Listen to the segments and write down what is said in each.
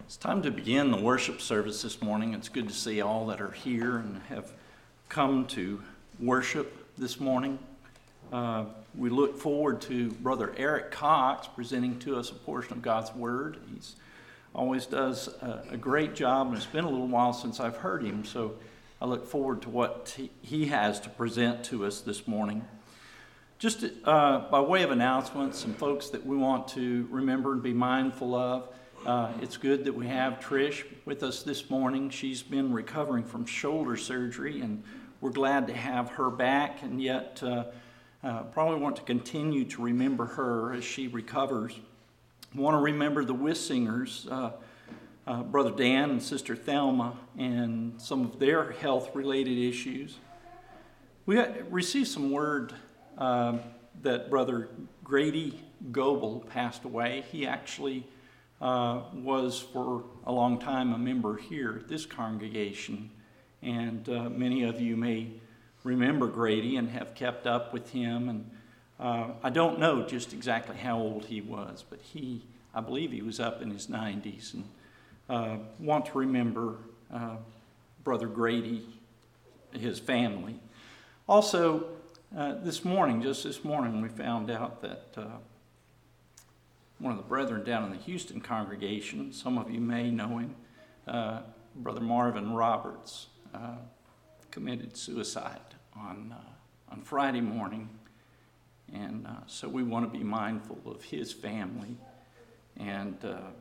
It's time to begin the worship service this morning. It's good to see all that are here and have come to worship this morning. We look forward to Brother Eric Cox presenting to us a portion of God's Word. He always does a great job, and it's been a little while since I've heard him, so I look forward to what he has to present to us this morning. Just by way of announcement, some folks that we want to remember and be mindful of. It's good that we have Trish with us this morning. She's been recovering from shoulder surgery, and we're glad to have her back, and yet probably want to continue to remember her as she recovers. We want to remember the Wissingers, Brother Dan and Sister Thelma, and some of their health-related issues. We received some word that Brother Grady Goebel passed away. He actually was for a long time a member here at this congregation, and many of you may remember Grady and have kept up with him, and I don't know just exactly how old he was, but I believe he was up in his 90s, and want to remember Brother Grady, his family. Also, this morning, we found out that one of the brethren down in the Houston congregation, some of you may know him, Brother Marvin Roberts, committed suicide on Friday morning. And so we want to be mindful of his family and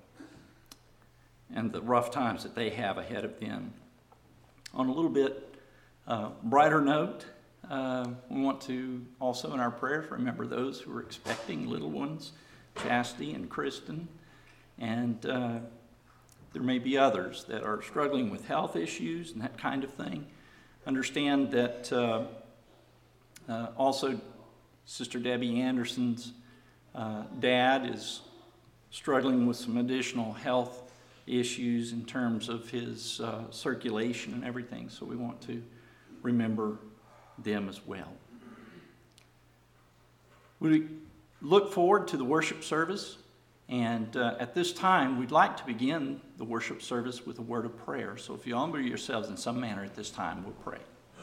the rough times that they have ahead of them. On a little bit brighter note, we want to also in our prayers remember those who are expecting little ones, Chastity and Kristen, and there may be others that are struggling with health issues and that kind of thing. Understand that also Sister Debbie Anderson's dad is struggling with some additional health issues in terms of his circulation and everything, so we want to remember them as well. We look forward to the worship service, and at this time we'd like to begin the worship service with a word of prayer. So if you humble yourselves in some manner at this time, we'll pray.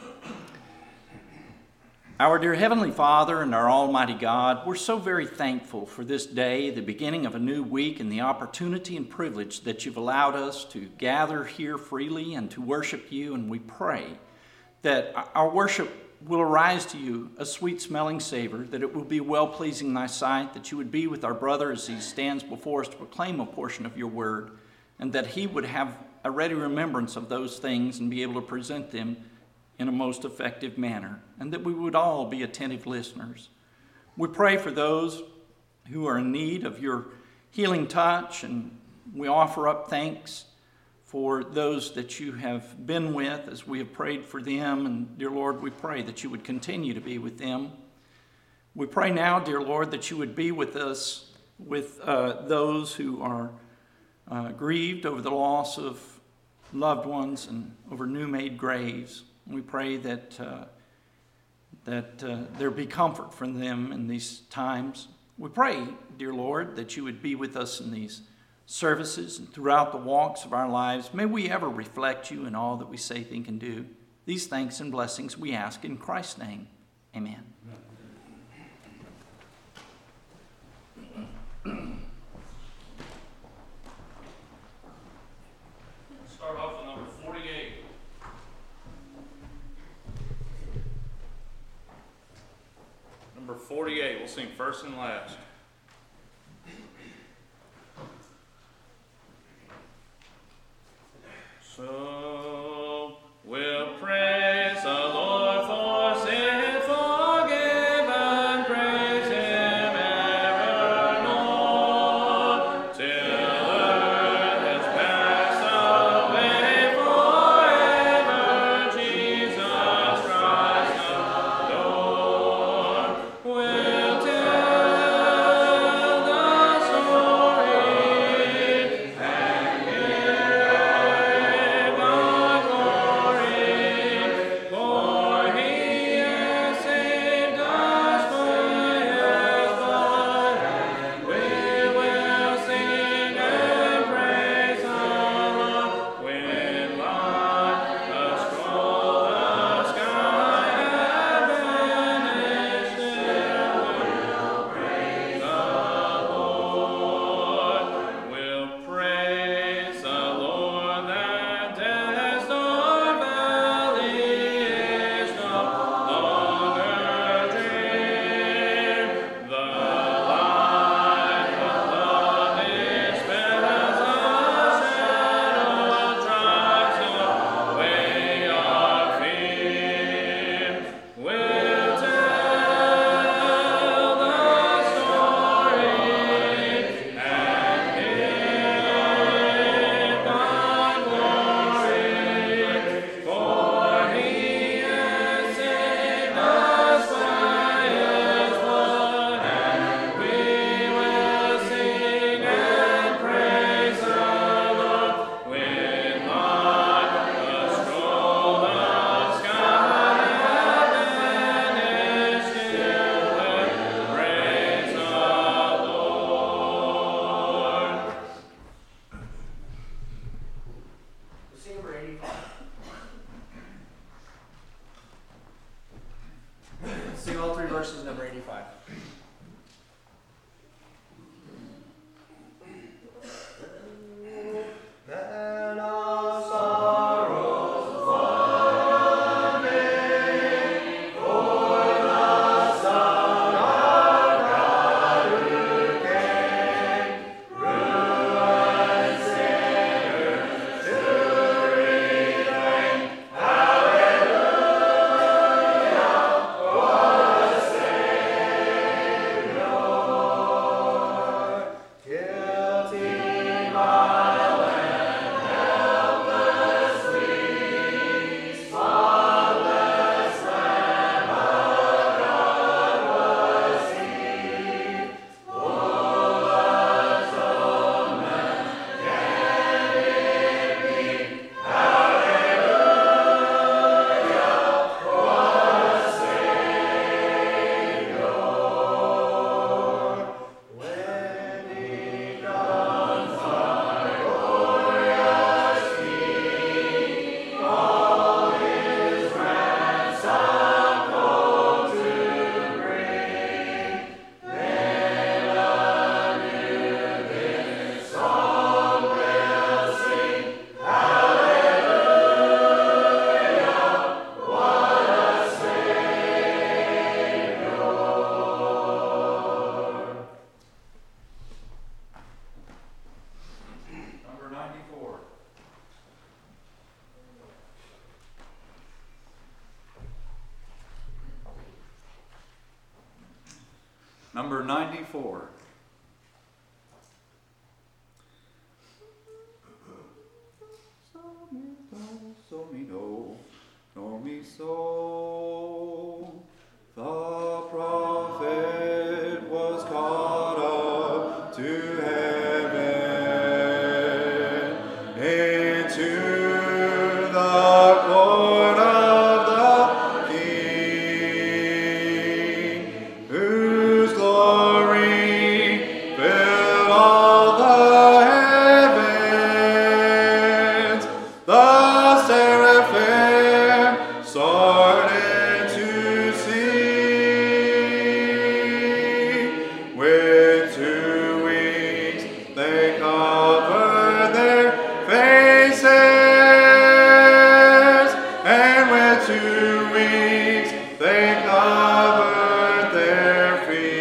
Our dear Heavenly Father and our Almighty God, we're so very thankful for this day, the beginning of a new week, and the opportunity and privilege that you've allowed us to gather here freely and to worship you, and we pray that our worship will arise to you a sweet-smelling savor, that it will be well-pleasing in thy sight, that you would be with our brother as he stands before us to proclaim a portion of your word, and that he would have a ready remembrance of those things and be able to present them in a most effective manner, and that we would all be attentive listeners. We pray for those who are in need of your healing touch, and we offer up thanks for those that you have been with as we have prayed for them. And dear Lord, we pray that you would continue to be with them. We pray now, dear Lord, that you would be with us, with those who are grieved over the loss of loved ones and over new-made graves. We pray that there be comfort from them in these times. We pray, dear Lord, that you would be with us in these services and throughout the walks of our lives. May we ever reflect you in all that we say, think, and do. These thanks and blessings we ask in Christ's name. Amen. Start off with number 48. Number 48, we'll sing first and last. So we'll praise the Lord for sin forgiven, praise him evermore, till earth has passed away forever. Jesus Christ the Lord will tell 94. So me know me so. The prophet was caught up to heaven, into the court of the King, whose glory filled all the heavens. The seraphim started to sing. With 2 wings they covered their faces, and with 2 wings they covered their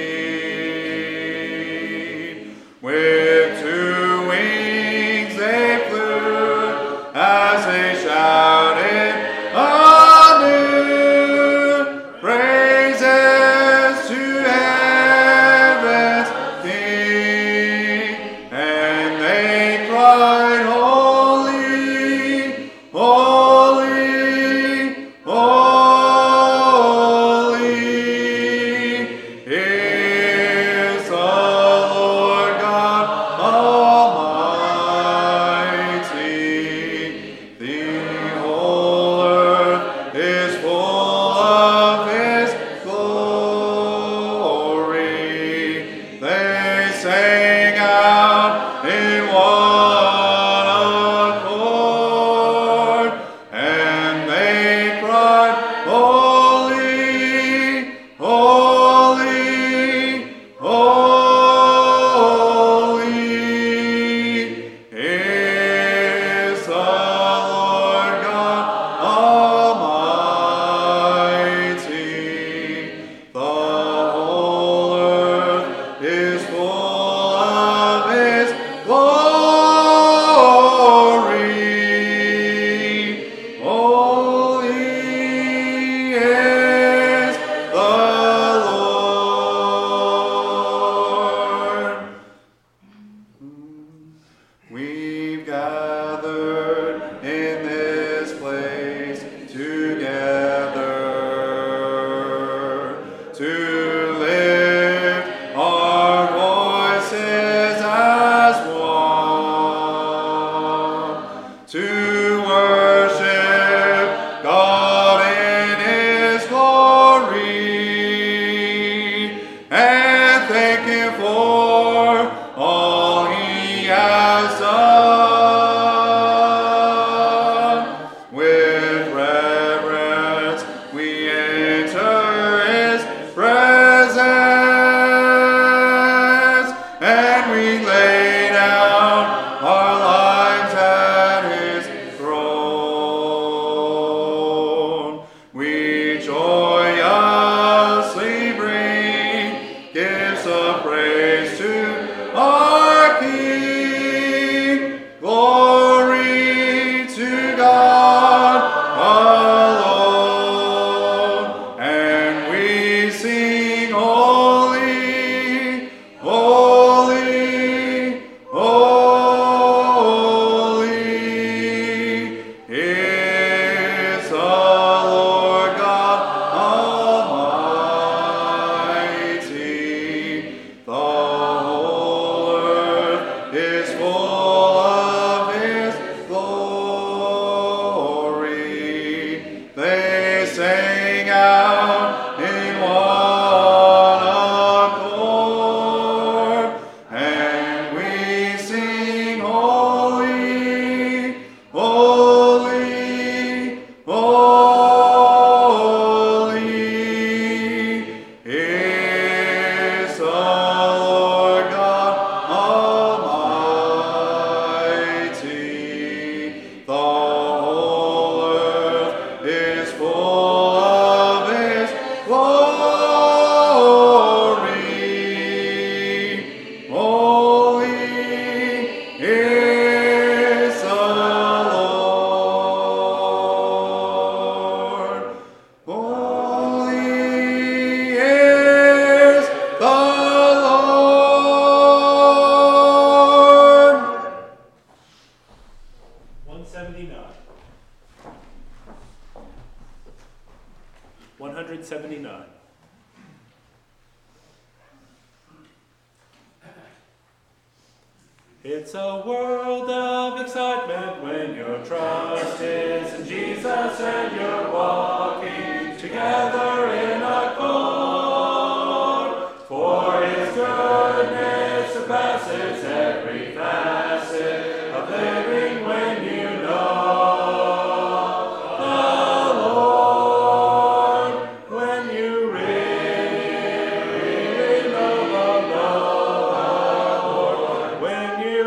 feet. With 2 wings they flew as they shouted anew, praises to heaven's King. And they cried, Holy, holy, holy is the Lord God Almighty. The whole earth is full of His glory. They sang out in one accord, and they cried, Holy, holy, holy is the Lord God Almighty. The whole earth is full of His glory. Holy is the Lord. We've gathered in this place together to lift our voices as one, to worship God in His glory, and thank Him for all He has done. With reverence we enter His presence, and we lay down our lives at His throne. We joyously bring gifts of praise to our King. Glory to God alone. And we sing, Holy, holy, It's a world of excitement when your trust is in Jesus and you're walking together in accord. For His goodness surpasses every facet of living when you know the Lord. When you really know the Lord. When you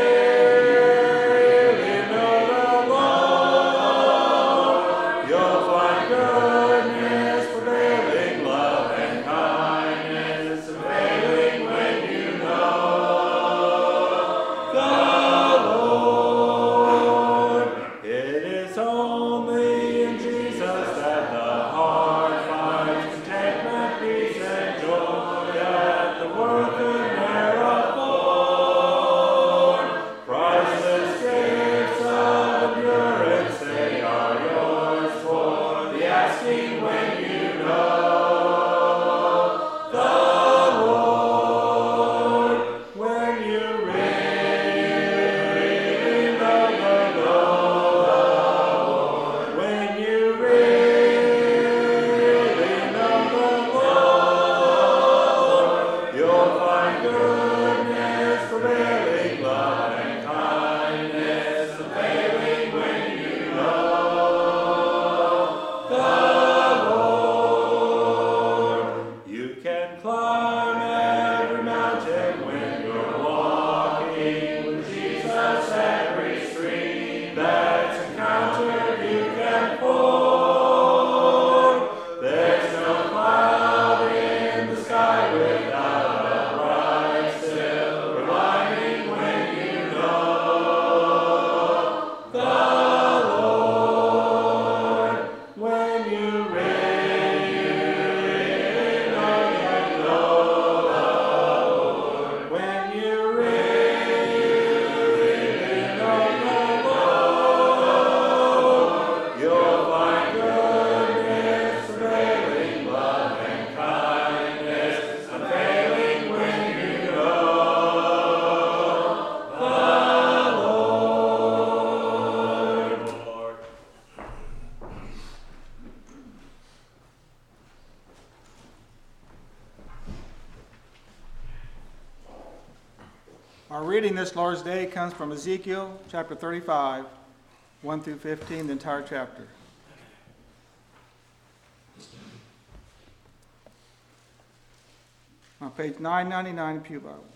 really know the Lord, you'll find goodness, prevailing love and kindness, prevailing when you know the Lord. It is only in Jesus that the heart finds contentment, peace, and joy that the world could ne'er afford. Priceless gifts of endurance, they are yours for the asking when you know the Lord. When you really know the Lord. When you really know the Lord, you'll find goodness, prevailing love and kindness, prevailing when you know the Lord. You can climb every mountain when you're walking with Jesus. Every stream that's encountered you can ford. There's no cloud in the sky without a bright silver lining when you know the Lord. When you really know the Lord. When you really know the Lord, you'll find goodness, prevailing love and kindness, unfailing when you know the Lord. Our reading this Lord's Day comes from Ezekiel chapter 35, 1 through 15, the entire chapter. On page 999 in Pew Bible.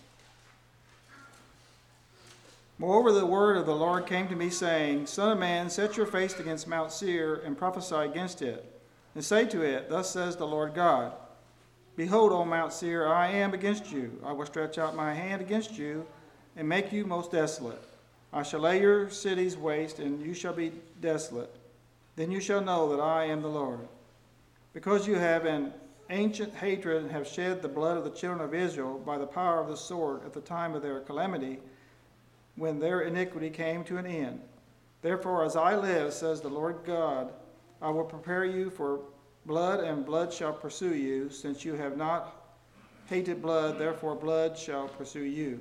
Moreover, the word of the Lord came to me, saying, Son of man, set your face against Mount Seir, and prophesy against it, and say to it, Thus says the Lord God, Behold, O Mount Seir, I am against you. I will stretch out my hand against you, and make you most desolate. I shall lay your cities waste, and you shall be desolate. Then you shall know that I am the Lord. Because you have an ancient hatred and have shed the blood of the children of Israel by the power of the sword at the time of their calamity, when their iniquity came to an end. Therefore, as I live, says the Lord God, I will prepare you for blood, and blood shall pursue you, since you have not hated blood, therefore blood shall pursue you.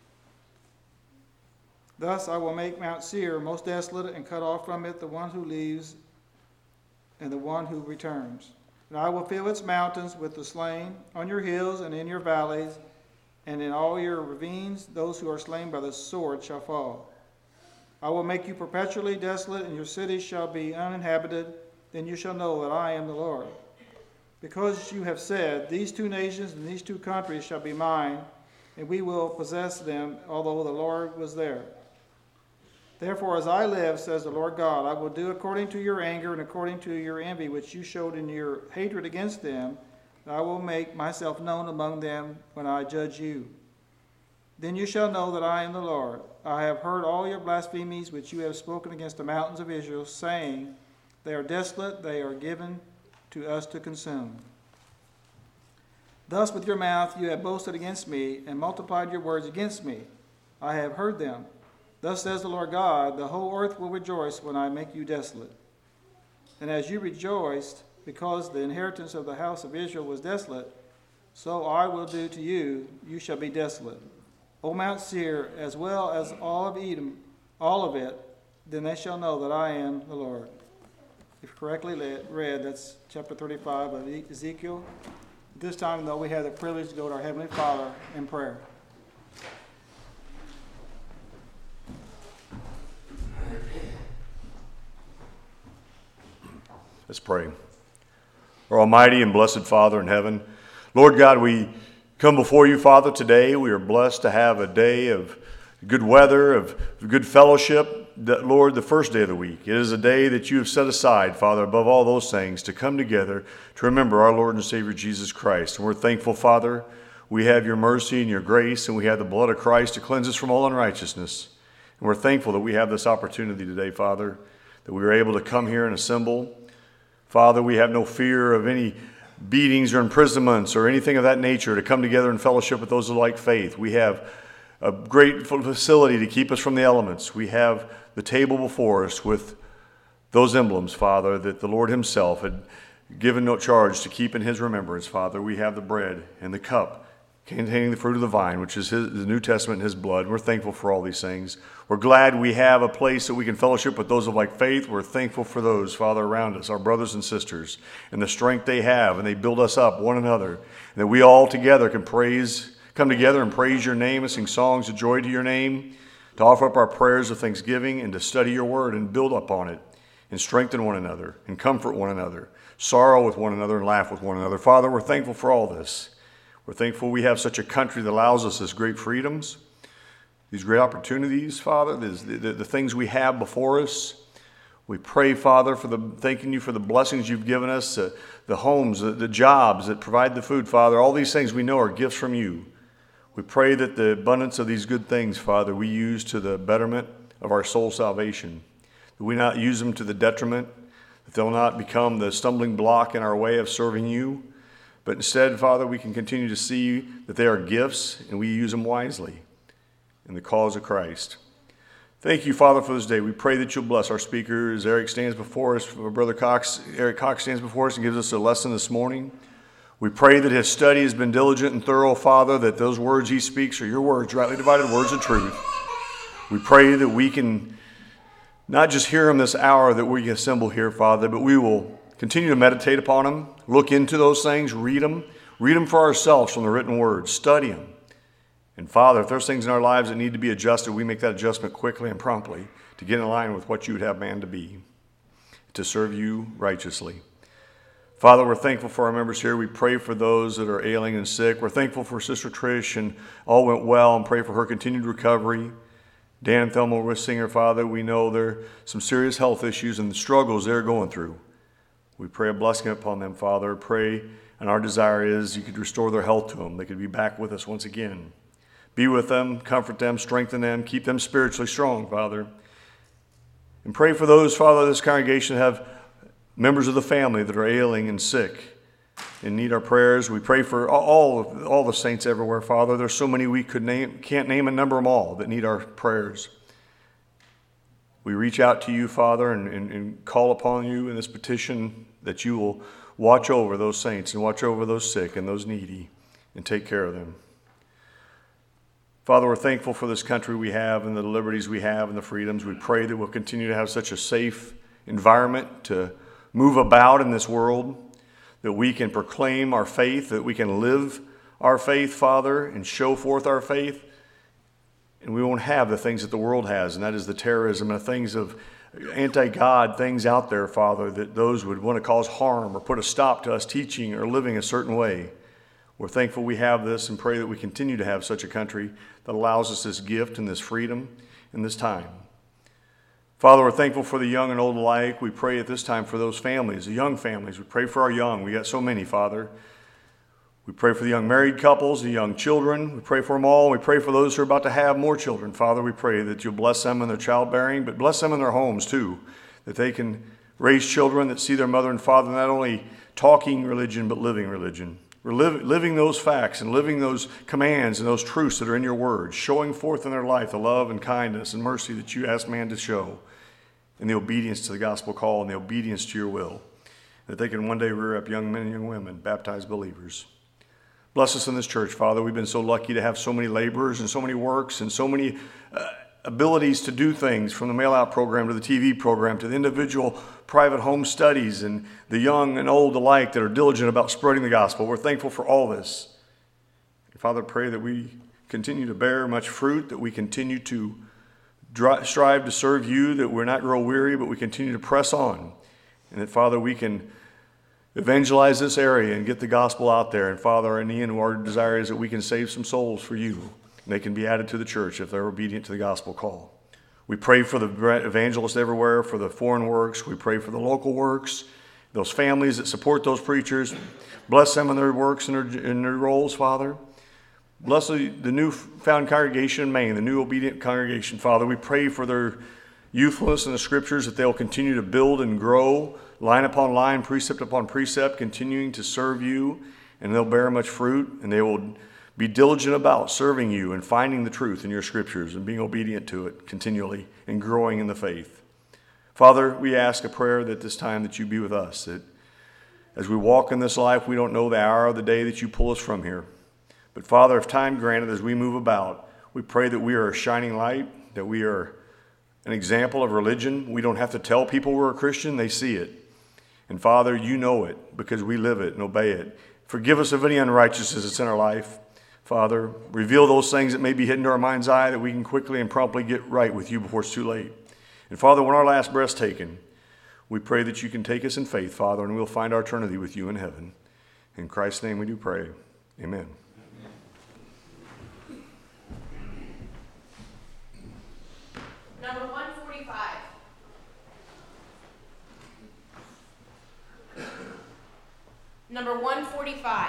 Thus I will make Mount Seir most desolate, and cut off from it the one who leaves and the one who returns. And I will fill its mountains with the slain, on your hills and in your valleys, and in all your ravines those who are slain by the sword shall fall. I will make you perpetually desolate, and your cities shall be uninhabited. Then you shall know that I am the Lord. Because you have said, These two nations and these two countries shall be mine, and we will possess them, although the Lord was there. Therefore, as I live, says the Lord God, I will do according to your anger and according to your envy, which you showed in your hatred against them. I will make myself known among them when I judge you. Then you shall know that I am the Lord. I have heard all your blasphemies which you have spoken against the mountains of Israel, saying, They are desolate, they are given to us to consume. Thus with your mouth you have boasted against me, and multiplied your words against me. I have heard them. Thus says the Lord God, the whole earth will rejoice when I make you desolate. And as you rejoiced, because the inheritance of the house of Israel was desolate, so I will do to you, you shall be desolate. O Mount Seir, as well as all of Edom, all of it, then they shall know that I am the Lord. If correctly read, that's chapter 35 of Ezekiel. This time, though, we have the privilege to go to our Heavenly Father in prayer. Let's pray. Our almighty and blessed Father in heaven, Lord God, we come before you, Father, today. We are blessed to have a day of good weather, of good fellowship. Lord, the first day of the week. It is a day that you have set aside, Father, above all those things, to come together to remember our Lord and Savior Jesus Christ. And we're thankful, Father, we have your mercy and your grace, and we have the blood of Christ to cleanse us from all unrighteousness. And we're thankful that we have this opportunity today, Father, that we are able to come here and assemble. Father, we have no fear of any beatings or imprisonments or anything of that nature to come together in fellowship with those of like faith. We have a great facility to keep us from the elements. We have the table before us with those emblems, Father, that the Lord himself had given no charge to keep in his remembrance, Father. We have the bread and the cup containing the fruit of the vine, which is the New Testament and his blood. We're thankful for all these things. We're glad we have a place that we can fellowship with those of like faith. We're thankful for those, Father, around us, our brothers and sisters, and the strength they have, and they build us up, one another, and that we all together can come together and praise your name and sing songs of joy to your name, to offer up our prayers of thanksgiving, and to study your word and build upon it, and strengthen one another, and comfort one another, sorrow with one another, and laugh with one another. Father, we're thankful for all this. We're thankful we have such a country that allows us this great freedoms, these great opportunities, Father, the things we have before us. We pray, Father, thanking you for the blessings you've given us, the homes, the jobs that provide the food, Father. All these things we know are gifts from you. We pray that the abundance of these good things, Father, we use to the betterment of our soul salvation, that we not use them to the detriment, that they'll not become the stumbling block in our way of serving you, but instead, Father, we can continue to see that they are gifts and we use them wisely in the cause of Christ. Thank you, Father, for this day. We pray that you'll bless our speaker as Eric stands before us, Eric Cox stands before us and gives us a lesson this morning. We pray that his study has been diligent and thorough, Father, that those words he speaks are your words, rightly divided words of truth. We pray that we can not just hear him this hour that we assemble here, Father, but we will continue to meditate upon them, look into those things, read them for ourselves from the written word, study them. And Father, if there's things in our lives that need to be adjusted, we make that adjustment quickly and promptly to get in line with what you would have man to be, to serve you righteously. Father, we're thankful for our members here. We pray for those that are ailing and sick. We're thankful for Sister Trish and all went well, and pray for her continued recovery. Dan and Thelma Wissinger, Father, we know there are some serious health issues and the struggles they're going through. We pray a blessing upon them, Father. Pray, and our desire is you could restore their health to them. They could be back with us once again. Be with them, comfort them, strengthen them, keep them spiritually strong, Father. And pray for those, Father, of this congregation have members of the family that are ailing and sick and need our prayers. We pray for all the saints everywhere, Father. There's so many we can't name and number them all that need our prayers. We reach out to you, Father, and call upon you in this petition that you will watch over those saints and watch over those sick and those needy and take care of them. Father, we're thankful for this country we have and the liberties we have and the freedoms. We pray that we'll continue to have such a safe environment to move about in this world, that we can proclaim our faith, that we can live our faith, Father, and show forth our faith. And we won't have the things that the world has, and that is the terrorism and the things of anti-God things out there, Father, that those would want to cause harm or put a stop to us teaching or living a certain way. We're thankful we have this and pray that we continue to have such a country that allows us this gift and this freedom in this time. Father, we're thankful for the young and old alike. We pray at this time for those families, the young families. We pray for our young. We got so many, Father. We pray for the young married couples, the young children. We pray for them all. We pray for those who are about to have more children. Father, we pray that you'll bless them in their childbearing, but bless them in their homes too, that they can raise children that see their mother and father not only talking religion, but living religion. We're living those facts and living those commands and those truths that are in your word, showing forth in their life the love and kindness and mercy that you ask man to show, and the obedience to the gospel call and the obedience to your will, that they can one day rear up young men and young women, baptized believers. Bless us in this church, Father. We've been so lucky to have so many laborers and so many works and so many abilities to do things, from the mail-out program to the TV program to the individual private home studies, and the young and old alike that are diligent about spreading the gospel. We're thankful for all this. Father, pray that we continue to bear much fruit, that we continue to strive to serve you, that we're not grow weary, but we continue to press on. And that, Father, we can evangelize this area and get the gospel out there. And Father, in the end, our desire is that we can save some souls for you, and they can be added to the church if they're obedient to the gospel call. We pray for the evangelists everywhere, for the foreign works. We pray for the local works, those families that support those preachers. Bless them in their works and in their roles, Father. Bless the newfound congregation in Maine, the new obedient congregation, Father. We pray for their youthfulness in the scriptures, that they'll continue to build and grow, line upon line, precept upon precept, continuing to serve you, and they'll bear much fruit, and they will be diligent about serving you and finding the truth in your scriptures and being obedient to it continually and growing in the faith. Father, we ask a prayer that this time that you be with us, that as we walk in this life, we don't know the hour of the day that you pull us from here. But Father, if time granted, as we move about, we pray that we are a shining light, that we are an example of religion. We don't have to tell people we're a Christian, they see it. And Father, you know it because we live it and obey it. Forgive us of any unrighteousness that's in our life. Father, reveal those things that may be hidden to our mind's eye, that we can quickly and promptly get right with you before it's too late. And Father, when our last breath's taken, we pray that you can take us in faith, Father, and we'll find our eternity with you in heaven. In Christ's name we do pray. Amen. Number 145. Number 145.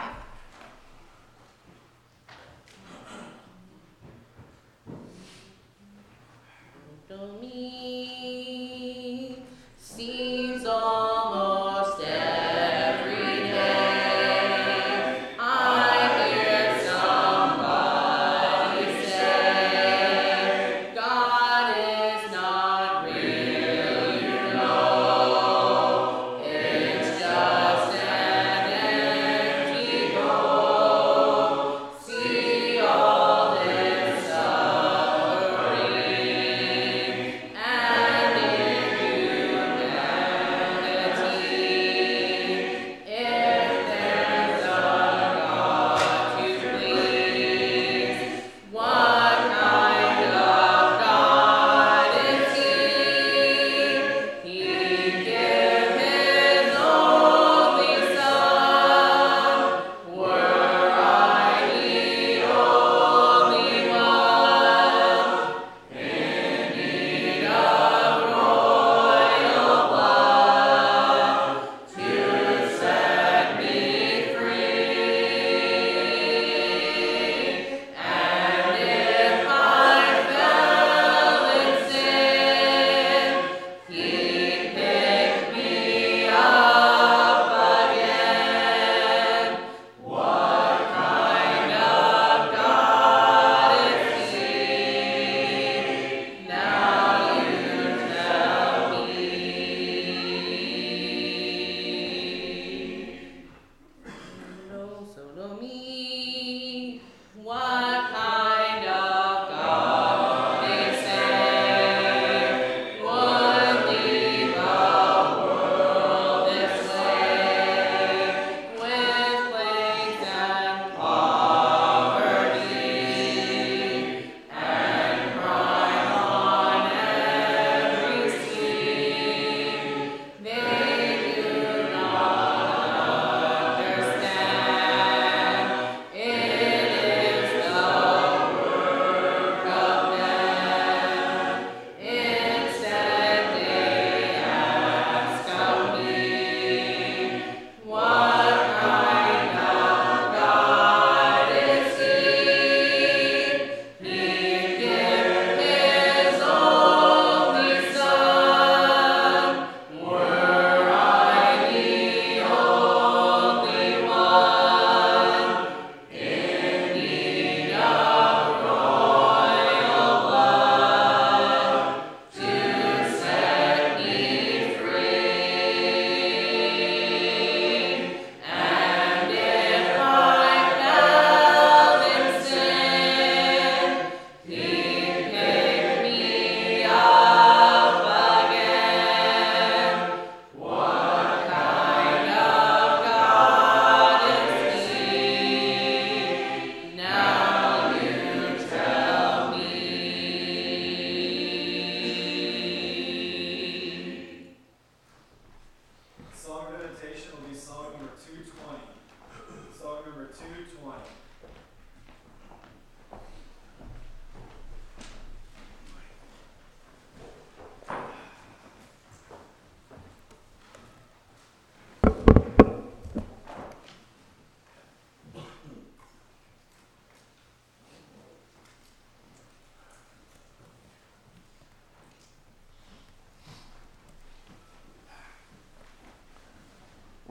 To me seems almost every day I hear somebody say, God is not real, you know, it's just an empty boast. See all this suffering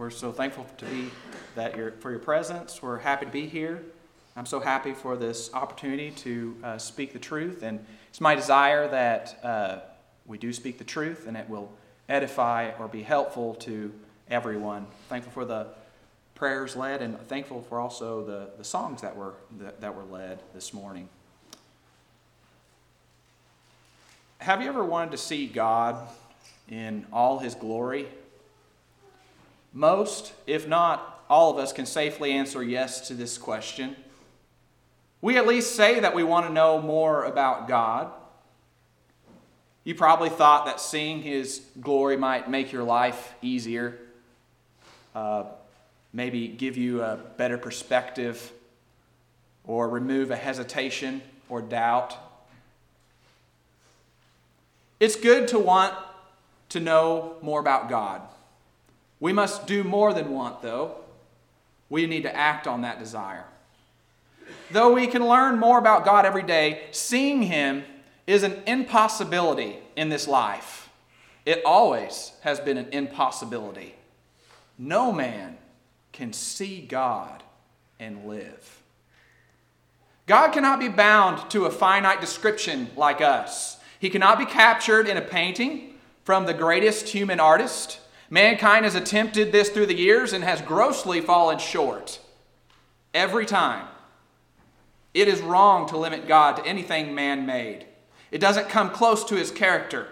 We're so thankful to be for your presence. We're happy to be here. I'm so happy for this opportunity to speak the truth, and it's my desire that we do speak the truth, and it will edify or be helpful to everyone. Thankful for the prayers led, and thankful for also the songs that were led this morning. Have you ever wanted to see God in all His glory? Most, if not all of us, can safely answer yes to this question. We at least say that we want to know more about God. You probably thought that seeing His glory might make your life easier, maybe give you a better perspective, or remove a hesitation or doubt. It's good to want to know more about God. We must do more than want, though. We need to act on that desire. Though we can learn more about God every day, seeing Him is an impossibility in this life. It always has been an impossibility. No man can see God and live. God cannot be bound to a finite description like us. He cannot be captured in a painting from the greatest human artist. Mankind has attempted this through the years and has grossly fallen short. Every time. It is wrong to limit God to anything man-made. It doesn't come close to His character.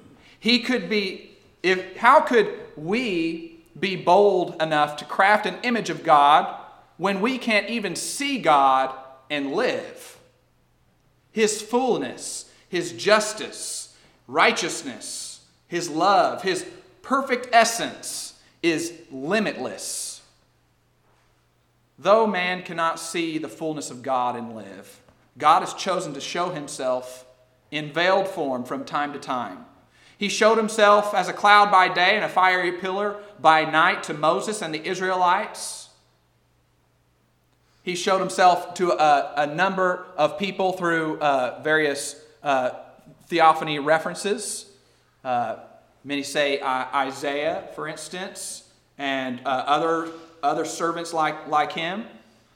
How could we be bold enough to craft an image of God when we can't even see God and live? His fullness, His justice, righteousness, His love, His perfect essence is limitless. Though man cannot see the fullness of God and live, God has chosen to show Himself in veiled form from time to time. He showed Himself as a cloud by day and a fiery pillar by night to Moses and the Israelites. He showed Himself to a number of people through various theophany references. Many say Isaiah, for instance, and other servants like him.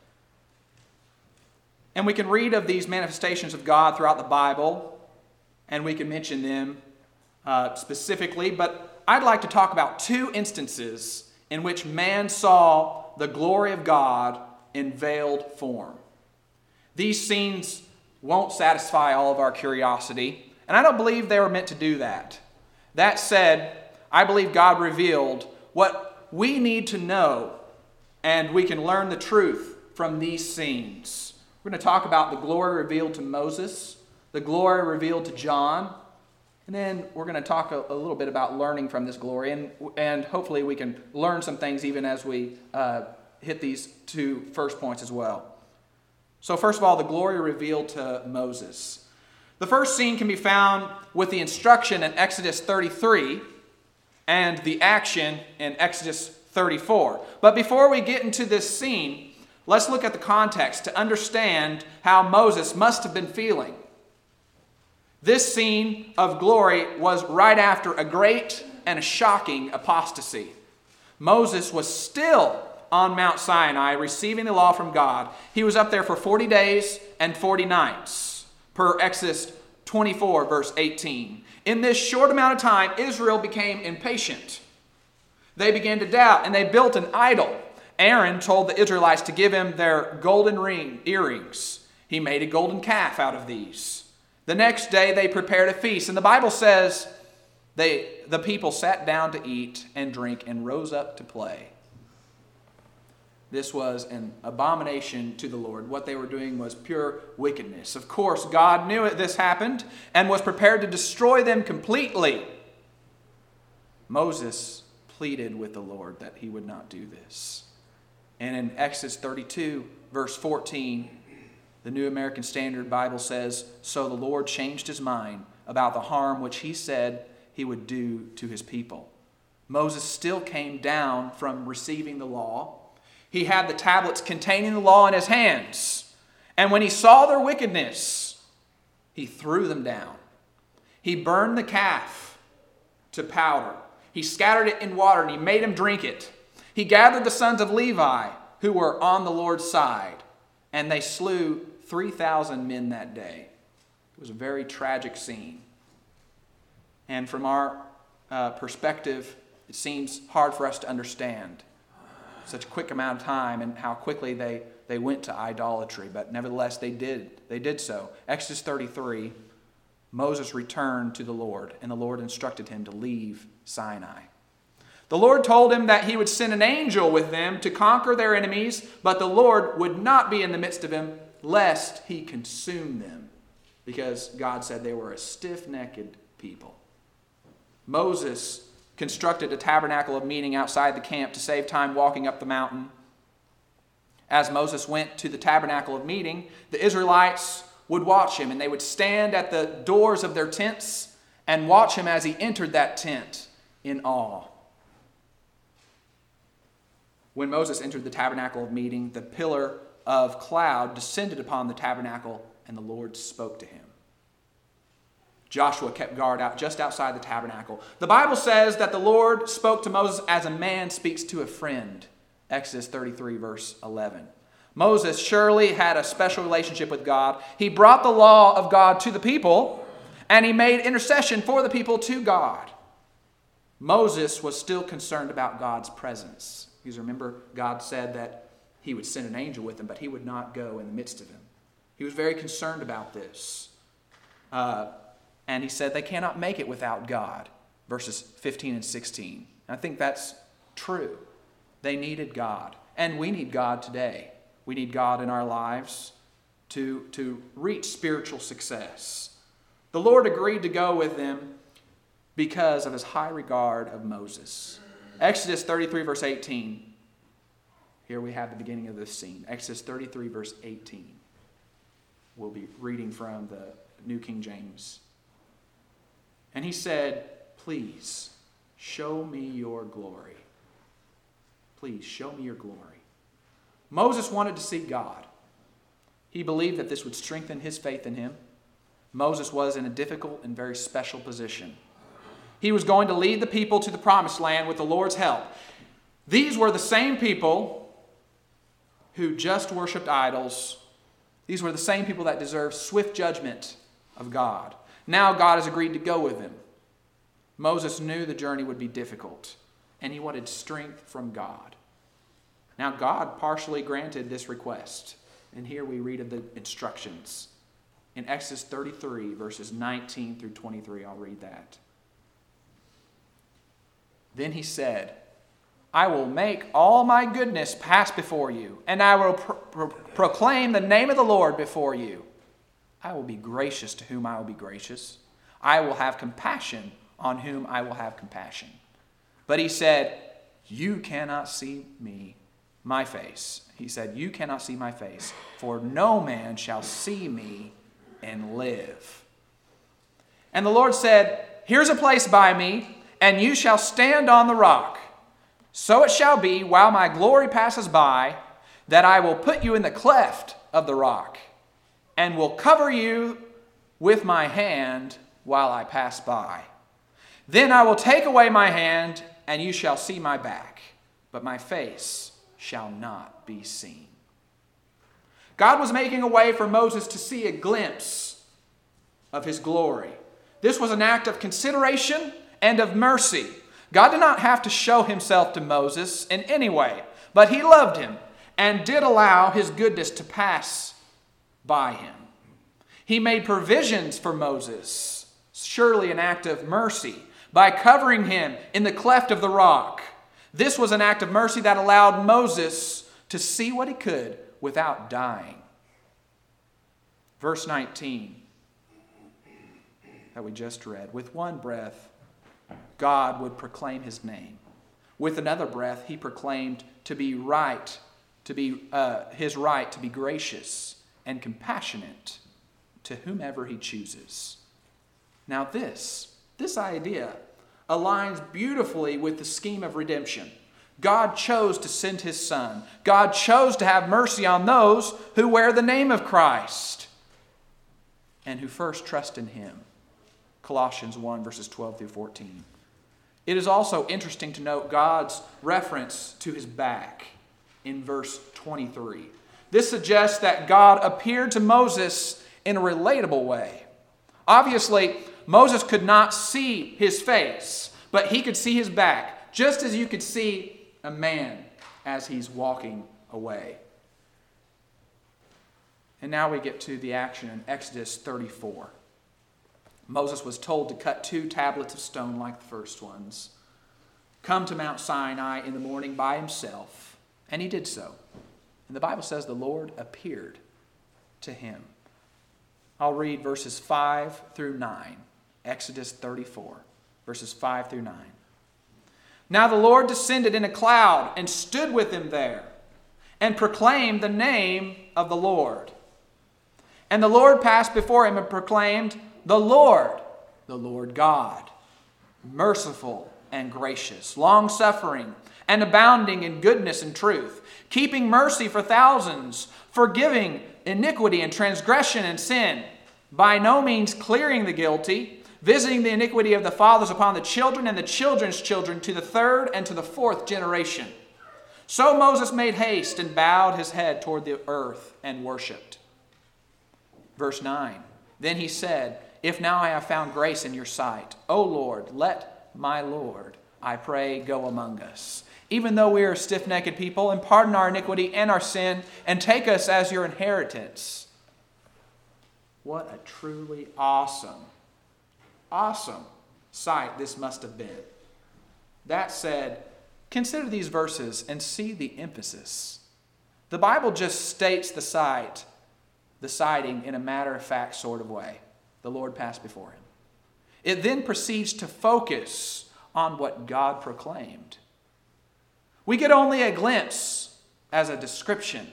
And we can read of these manifestations of God throughout the Bible, and we can mention them specifically, but I'd like to talk about two instances in which man saw the glory of God in veiled form. These scenes won't satisfy all of our curiosity, and I don't believe they were meant to do that. That said, I believe God revealed what we need to know, and we can learn the truth from these scenes. We're going to talk about the glory revealed to Moses, the glory revealed to John, and then we're going to talk a little bit about learning from this glory, and hopefully we can learn some things even as we hit these two first points as well. So first of all, the glory revealed to Moses. The first scene can be found with the instruction in Exodus 33 and the action in Exodus 34. But before we get into this scene, let's look at the context to understand how Moses must have been feeling. This scene of glory was right after a great and a shocking apostasy. Moses was still on Mount Sinai receiving the law from God. He was up there for 40 days and 40 nights. Per Exodus 24, verse 18. In this short amount of time, Israel became impatient. They began to doubt, and they built an idol. Aaron told the Israelites to give him their golden earrings. He made a golden calf out of these. The next day, they prepared a feast. And the Bible says the people sat down to eat and drink and rose up to play. This was an abomination to the Lord. What they were doing was pure wickedness. Of course, God knew this happened and was prepared to destroy them completely. Moses pleaded with the Lord that he would not do this. And in Exodus 32, verse 14, the New American Standard Bible says, "So the Lord changed his mind about the harm which he said he would do to his people." Moses still came down from receiving the law. He had the tablets containing the law in his hands. And when he saw their wickedness, he threw them down. He burned the calf to powder. He scattered it in water and he made him drink it. He gathered the sons of Levi who were on the Lord's side, and they slew 3,000 men that day. It was a very tragic scene. And from our perspective, it seems hard for us to understand such a quick amount of time and how quickly they went to idolatry. But nevertheless, they did so. Exodus 33, Moses returned to the Lord, and the Lord instructed him to leave Sinai. The Lord told him that he would send an angel with them to conquer their enemies, but the Lord would not be in the midst of him, lest he consume them, because God said they were a stiff-necked people. Moses constructed a tabernacle of meeting outside the camp to save time walking up the mountain. As Moses went to the tabernacle of meeting, the Israelites would watch him, and they would stand at the doors of their tents and watch him as he entered that tent in awe. When Moses entered the tabernacle of meeting, the pillar of cloud descended upon the tabernacle, and the Lord spoke to him. Joshua kept guard out just outside the tabernacle. The Bible says that the Lord spoke to Moses as a man speaks to a friend. Exodus 33, verse 11. Moses surely had a special relationship with God. He brought the law of God to the people, and he made intercession for the people to God. Moses was still concerned about God's presence. Because remember, God said that he would send an angel with him, but he would not go in the midst of him. He was very concerned about this. And he said they cannot make it without God. Verses 15 and 16. And I think that's true. They needed God. And we need God today. We need God in our lives to reach spiritual success. The Lord agreed to go with them because of his high regard of Moses. Exodus 33, verse 18. Here we have the beginning of this scene. Exodus 33, verse 18. We'll be reading from the New King James. And he said, "Please, show me your glory. Please, show me your glory." Moses wanted to see God. He believed that this would strengthen his faith in him. Moses was in a difficult and very special position. He was going to lead the people to the promised land with the Lord's help. These were the same people who just worshipped idols. These were the same people that deserved swift judgment of God. Now God has agreed to go with him. Moses knew the journey would be difficult, and he wanted strength from God. Now God partially granted this request, and here we read of the instructions. In Exodus 33, verses 19 through 23, I'll read that. Then he said, "I will make all my goodness pass before you, and I will proclaim the name of the Lord before you. I will be gracious to whom I will be gracious. I will have compassion on whom I will have compassion." But he said, "You cannot see my face." He said, "You cannot see my face, for no man shall see me and live." And the Lord said, "Here's a place by me, and you shall stand on the rock. So it shall be, while my glory passes by, that I will put you in the cleft of the rock, and will cover you with my hand while I pass by. Then I will take away my hand, and you shall see my back, but my face shall not be seen." God was making a way for Moses to see a glimpse of his glory. This was an act of consideration and of mercy. God did not have to show himself to Moses in any way, but he loved him and did allow his goodness to pass by him. He made provisions for Moses, surely an act of mercy, by covering him in the cleft of the rock. This was an act of mercy that allowed Moses to see what he could without dying. Verse 19 that we just read. With one breath, God would proclaim his name. With another breath, he proclaimed to be right, his right to be gracious and compassionate to whomever he chooses. Now this idea aligns beautifully with the scheme of redemption. God chose to send his Son. God chose to have mercy on those who wear the name of Christ and who first trust in him. Colossians 1, verses 12 through 14. It is also interesting to note God's reference to his back in verse 23. This suggests that God appeared to Moses in a relatable way. Obviously, Moses could not see his face, but he could see his back, just as you could see a man as he's walking away. And now we get to the action in Exodus 34. Moses was told to cut 2 tablets of stone like the first ones, come to Mount Sinai in the morning by himself, and he did so. And the Bible says the Lord appeared to him. I'll read verses 5 through 9, Exodus 34, verses 5 through 9. Now the Lord descended in a cloud and stood with him there, and proclaimed the name of the Lord. And the Lord passed before him and proclaimed, the Lord God, merciful and gracious, long-suffering and abounding in goodness and truth, keeping mercy for thousands, forgiving iniquity and transgression and sin, by no means clearing the guilty, visiting the iniquity of the fathers upon the children and the children's children to the 3rd and to the 4th generation. So Moses made haste and bowed his head toward the earth and worshipped. Verse 9, then he said, if now I have found grace in your sight, O Lord, let my Lord, I pray, go among us, even though we are a stiff-necked people, and pardon our iniquity and our sin, and take us as your inheritance. What a truly awesome sight this must have been. That said, consider these verses and see the emphasis. The Bible just states the sighting in a matter-of-fact sort of way. The Lord passed before him. It then proceeds to focus on what God proclaimed. We get only a glimpse as a description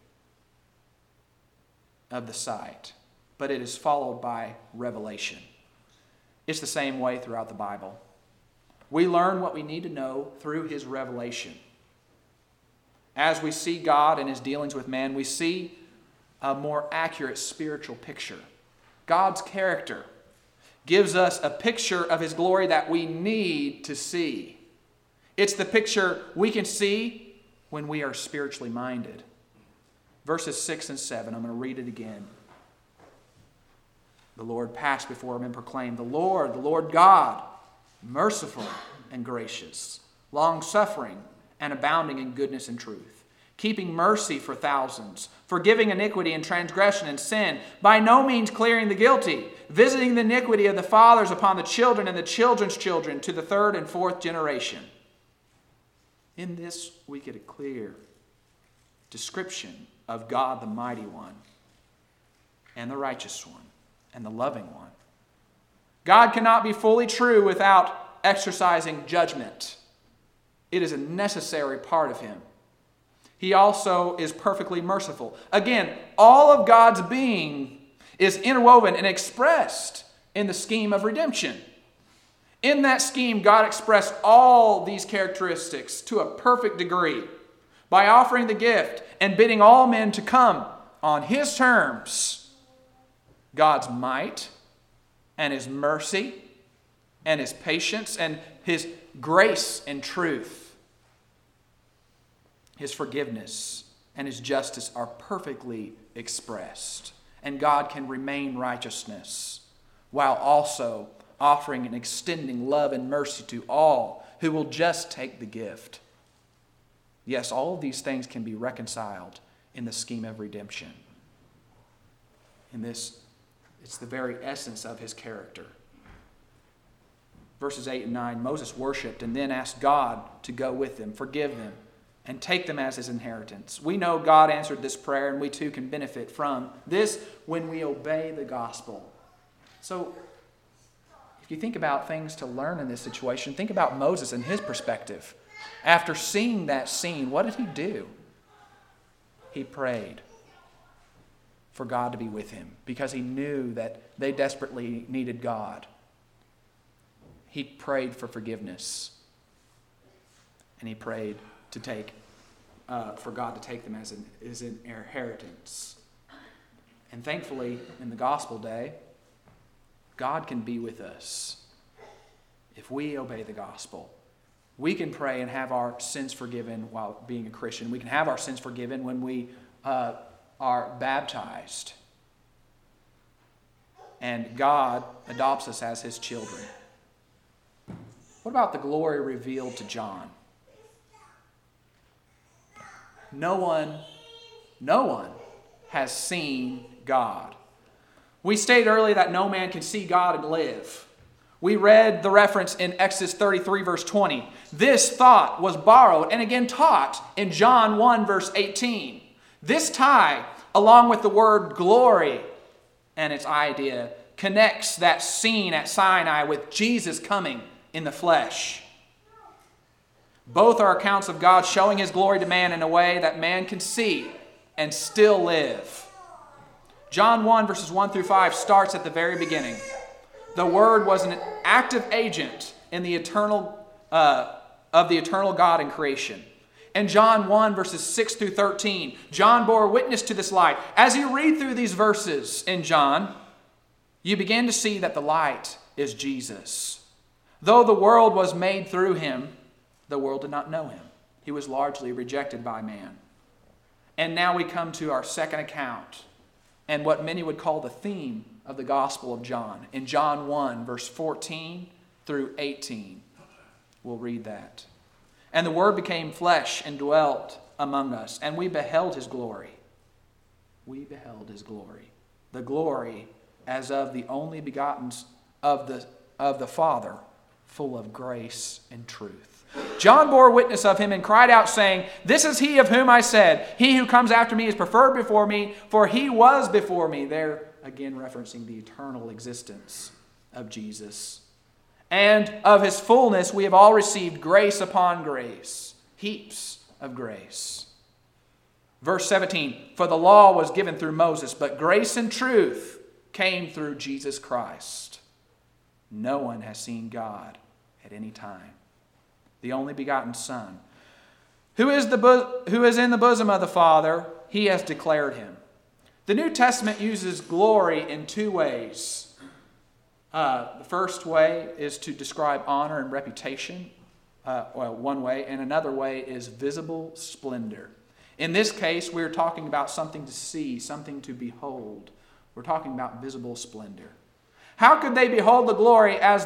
of the sight, but it is followed by revelation. It's the same way throughout the Bible. We learn what we need to know through his revelation. As we see God and his dealings with man, we see a more accurate spiritual picture. God's character gives us a picture of his glory that we need to see. It's the picture we can see when we are spiritually minded. Verses 6 and 7, I'm going to read it again. The Lord passed before him and proclaimed, the Lord God, merciful and gracious, long-suffering and abounding in goodness and truth, keeping mercy for thousands, forgiving iniquity and transgression and sin, by no means clearing the guilty, visiting the iniquity of the fathers upon the children and the children's children to the 3rd and 4th generation. In this, we get a clear description of God, the mighty one, and the righteous one, and the loving one. God cannot be fully true without exercising judgment. It is a necessary part of him. He also is perfectly merciful. Again, all of God's being is interwoven and expressed in the scheme of redemption. In that scheme, God expressed all these characteristics to a perfect degree by offering the gift and bidding all men to come on his terms. God's might and his mercy and his patience and his grace and truth, his forgiveness and his justice are perfectly expressed. And God can remain righteousness while also offering and extending love and mercy to all who will just take the gift. Yes, all of these things can be reconciled in the scheme of redemption. In this, it's the very essence of his character. Verses 8 and 9, Moses worshiped and then asked God to go with them, forgive them, and take them as his inheritance. We know God answered this prayer, and we too can benefit from this when we obey the gospel. So, if you think about things to learn in this situation, think about Moses and his perspective. After seeing that scene, what did he do? He prayed for God to be with him because he knew that they desperately needed God. He prayed for forgiveness, and he prayed for God to take them as an inheritance. And thankfully, in the gospel day, God can be with us if we obey the gospel. We can pray and have our sins forgiven while being a Christian. We can have our sins forgiven when we are baptized. And God adopts us as His children. What about the glory revealed to John? No one has seen God. We stated earlier that no man can see God and live. We read the reference in Exodus 33, verse 20. This thought was borrowed and again taught in John 1, verse 18. This tie, along with the word glory and its idea, connects that scene at Sinai with Jesus coming in the flesh. Both are accounts of God showing His glory to man in a way that man can see and still live. John 1, verses 1 through 5 starts at the very beginning. The Word was an active agent in the eternal of the eternal God in creation. In John 1, verses 6 through 13, John bore witness to this light. As you read through these verses in John, you begin to see that the light is Jesus. Though the world was made through Him, the world did not know Him. He was largely rejected by man. And now we come to our second account and what many would call the theme of the Gospel of John. In John 1, verse 14 through 18. We'll read that. And the Word became flesh and dwelt among us, and we beheld His glory. We beheld His glory. The glory as of the only begotten of the Father, full of grace and truth. John bore witness of Him and cried out, saying, This is He of whom I said, He who comes after me is preferred before me, for He was before me. There again referencing the eternal existence of Jesus. And of His fullness we have all received grace upon grace, heaps of grace. Verse 17, For the law was given through Moses, but grace and truth came through Jesus Christ. No one has seen God at any time. The only begotten Son, who is in the bosom of the Father, He has declared Him. The New Testament uses glory in two ways. The first way is to describe honor and reputation, one way, and another way is visible splendor. In this case, we're talking about something to see, something to behold. We're talking about visible splendor. How could they behold the glory as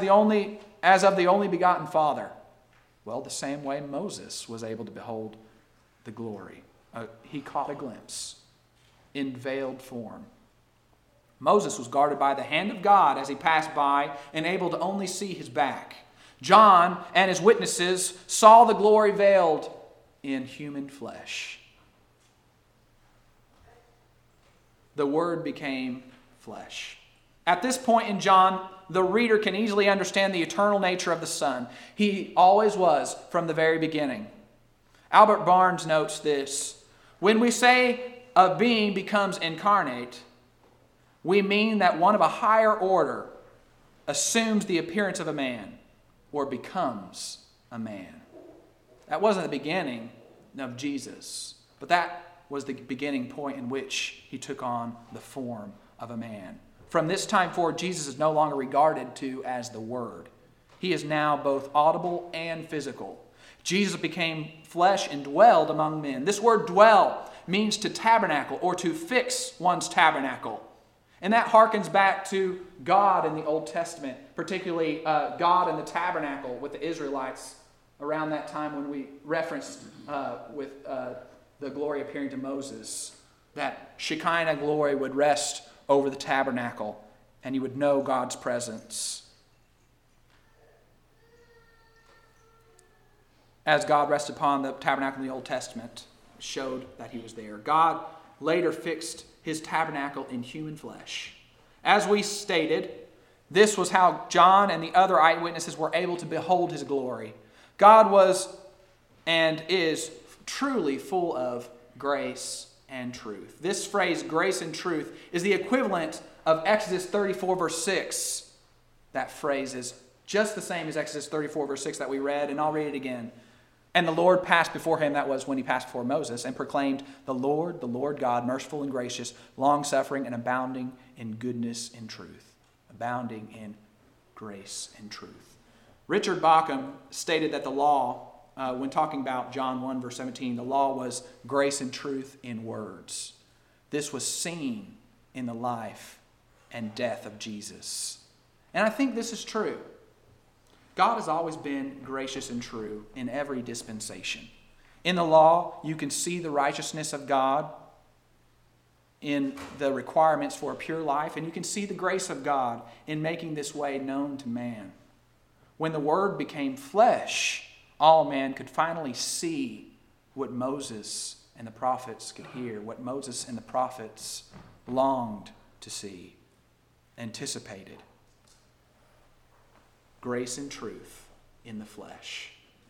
of the only begotten Father? Well, the same way Moses was able to behold the glory. He caught a glimpse in veiled form. Moses was guarded by the hand of God as he passed by and able to only see his back. John and his witnesses saw the glory veiled in human flesh. The Word became flesh. At this point in John, the reader can easily understand the eternal nature of the Son. He always was from the very beginning. Albert Barnes notes this: when we say a being becomes incarnate, we mean that one of a higher order assumes the appearance of a man or becomes a man. That wasn't the beginning of Jesus, but that was the beginning point in which He took on the form of a man. From this time forward, Jesus is no longer regarded to as the Word. He is now both audible and physical. Jesus became flesh and dwelled among men. This word dwell means to tabernacle or to fix one's tabernacle. And that harkens back to God in the Old Testament, particularly God in the tabernacle with the Israelites around that time when we referenced with the glory appearing to Moses, that Shekinah glory would rest over the tabernacle, and you would know God's presence. As God rested upon the tabernacle in the Old Testament, it showed that He was there. God later fixed His tabernacle in human flesh. As we stated, this was how John and the other eyewitnesses were able to behold His glory. God was and is truly full of grace and truth. This phrase, grace and truth, is the equivalent of Exodus 34, verse 6. That phrase is just the same as Exodus 34, verse 6 that we read, and I'll read it again. And the Lord passed before him, that was when He passed before Moses, and proclaimed, the Lord God, merciful and gracious, long-suffering and abounding in goodness and truth. Abounding in grace and truth. Richard Bauckham stated that the law, when talking about John 1, verse 17, the law was grace and truth in words. This was seen in the life and death of Jesus. And I think this is true. God has always been gracious and true in every dispensation. In the law, you can see the righteousness of God in the requirements for a pure life, and you can see the grace of God in making this way known to man. When the Word became flesh, all man could finally see what Moses and the prophets could hear, what Moses and the prophets longed to see, anticipated. Grace and truth in the flesh.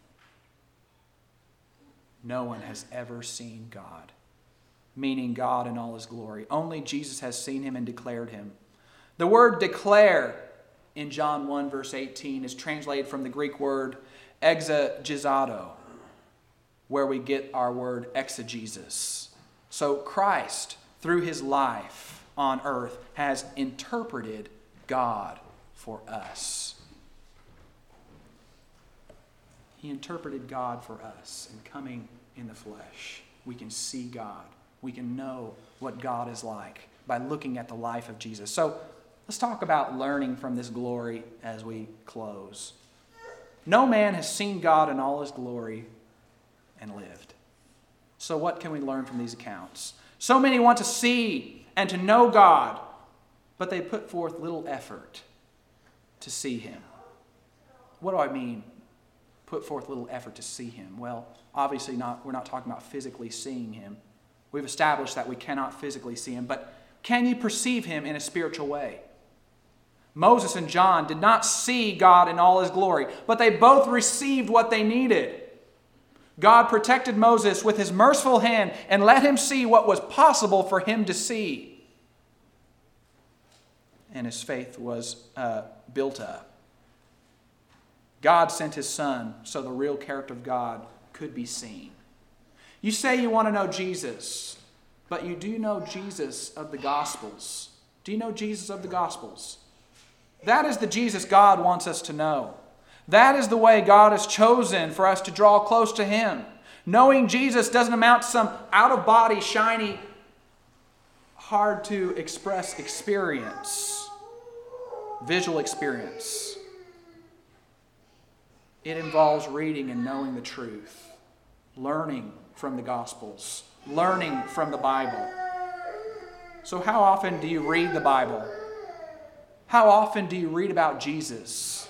No one has ever seen God, meaning God in all his glory. Only Jesus has seen him and declared him. The word declare in John 1 verse 18 is translated from the Greek word exegizado, where we get our word exegesis. So Christ, through his life on earth, has interpreted God for us. He interpreted God for us, and coming in the flesh, we can see God. We can know what God is like by looking at the life of Jesus. So let's talk about learning from this glory as we close. No man has seen God in all his glory and lived. So what can we learn from these accounts? So many want to see and to know God, but they put forth little effort to see him. What do I mean? Put forth little effort to see him. Well, obviously we're not talking about physically seeing him. We've established that we cannot physically see him, but can you perceive him in a spiritual way? Moses and John did not see God in all his glory, but they both received what they needed. God protected Moses with his merciful hand and let him see what was possible for him to see. And his faith was built up. God sent his Son so the real character of God could be seen. You say you want to know Jesus, but you do know Jesus of the Gospels. Do you know Jesus of the Gospels? That is the Jesus God wants us to know. That is the way God has chosen for us to draw close to him. Knowing Jesus doesn't amount to some out-of-body, shiny, hard-to-express experience, visual experience. It involves reading and knowing the truth, learning from the Gospels, learning from the Bible. So how often do you read the Bible? How often do you read about Jesus?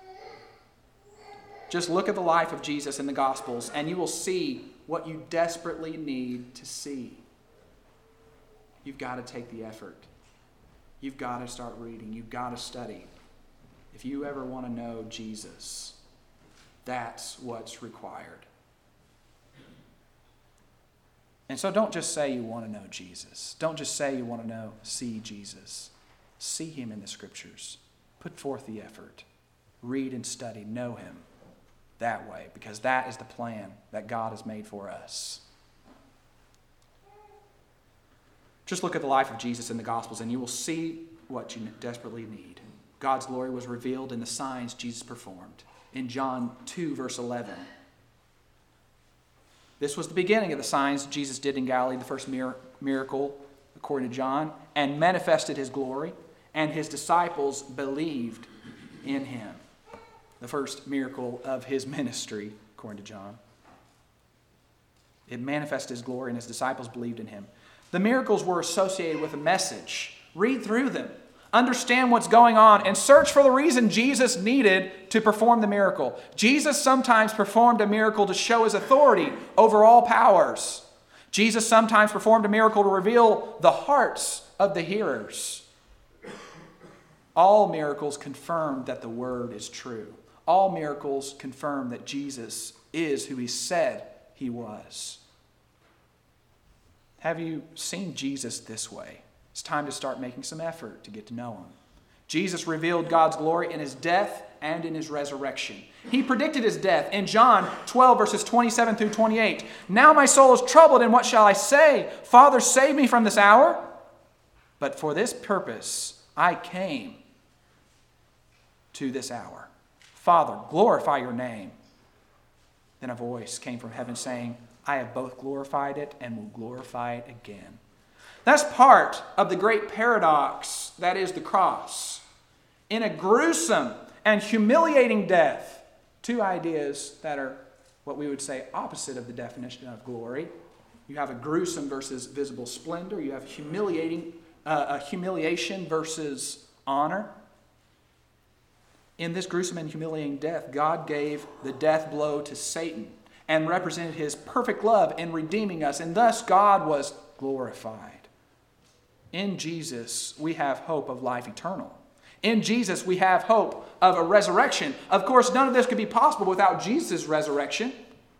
Just look at the life of Jesus in the Gospels and you will see what you desperately need to see. You've got to take the effort. You've got to start reading. You've got to study. If you ever want to know Jesus, that's what's required. And so don't just say you want to know Jesus. Don't just say you want to see Jesus. See him in the Scriptures. Put forth the effort. Read and study. Know him that way, because that is the plan that God has made for us. Just look at the life of Jesus in the Gospels and you will see what you desperately need. God's glory was revealed in the signs Jesus performed. In John 2, verse 11. This was the beginning of the signs Jesus did in Galilee, the first miracle, according to John, and manifested his glory, and his disciples believed in him. The first miracle of his ministry, according to John. It manifested his glory, and his disciples believed in him. The miracles were associated with a message. Read through them. Understand what's going on and search for the reason Jesus needed to perform the miracle. Jesus sometimes performed a miracle to show his authority over all powers. Jesus sometimes performed a miracle to reveal the hearts of the hearers. All miracles confirm that the word is true. All miracles confirm that Jesus is who he said he was. Have you seen Jesus this way? It's time to start making some effort to get to know him. Jesus revealed God's glory in his death and in his resurrection. He predicted his death in John 12, verses 27 through 28. Now my soul is troubled, and what shall I say? Father, save me from this hour. But for this purpose I came to this hour. Father, glorify your name. Then a voice came from heaven saying, I have both glorified it and will glorify it again. That's part of the great paradox that is the cross. In a gruesome and humiliating death, two ideas that are what we would say opposite of the definition of glory. You have a gruesome versus visible splendor. You have humiliation versus honor. In this gruesome and humiliating death, God gave the death blow to Satan and represented his perfect love in redeeming us, and thus God was glorified. In Jesus, we have hope of life eternal. In Jesus, we have hope of a resurrection. Of course, none of this could be possible without Jesus' resurrection.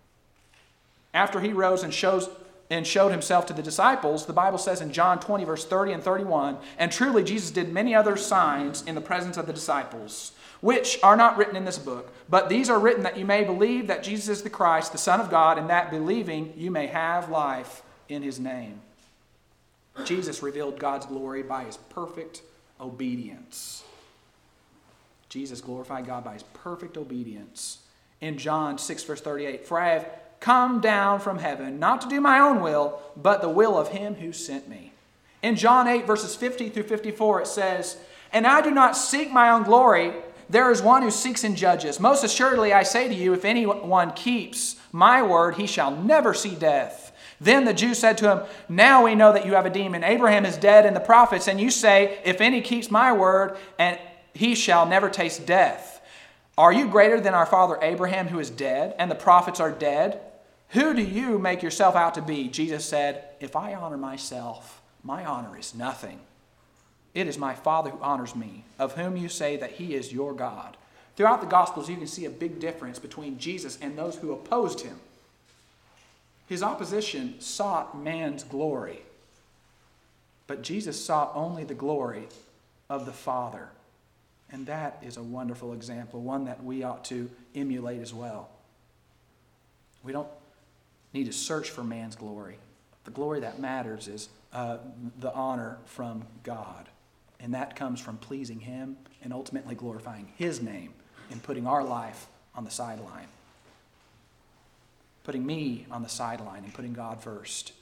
After he rose and showed himself to the disciples, the Bible says in John 20, verse 30 and 31, and truly Jesus did many other signs in the presence of the disciples, which are not written in this book, but these are written that you may believe that Jesus is the Christ, the Son of God, and that believing you may have life in his name. Jesus revealed God's glory by his perfect obedience. Jesus glorified God by his perfect obedience. In John 6, verse 38, for I have come down from heaven, not to do my own will, but the will of him who sent me. In John 8, verses 50 through 54, it says, and I do not seek my own glory. There is one who seeks and judges. Most assuredly, I say to you, if anyone keeps my word, he shall never see death. Then the Jews said to him, now we know that you have a demon. Abraham is dead and the prophets, and you say, if any keeps my word, and he shall never taste death. Are you greater than our father Abraham, who is dead, and the prophets are dead? Who do you make yourself out to be? Jesus said, if I honor myself, my honor is nothing. It is my Father who honors me, of whom you say that he is your God. Throughout the Gospels, you can see a big difference between Jesus and those who opposed him. His opposition sought man's glory, but Jesus sought only the glory of the Father. And that is a wonderful example, one that we ought to emulate as well. We don't need to search for man's glory. The glory that matters is the honor from God. And that comes from pleasing him and ultimately glorifying his name and putting our life on the sideline. Putting me on the sideline and putting God first.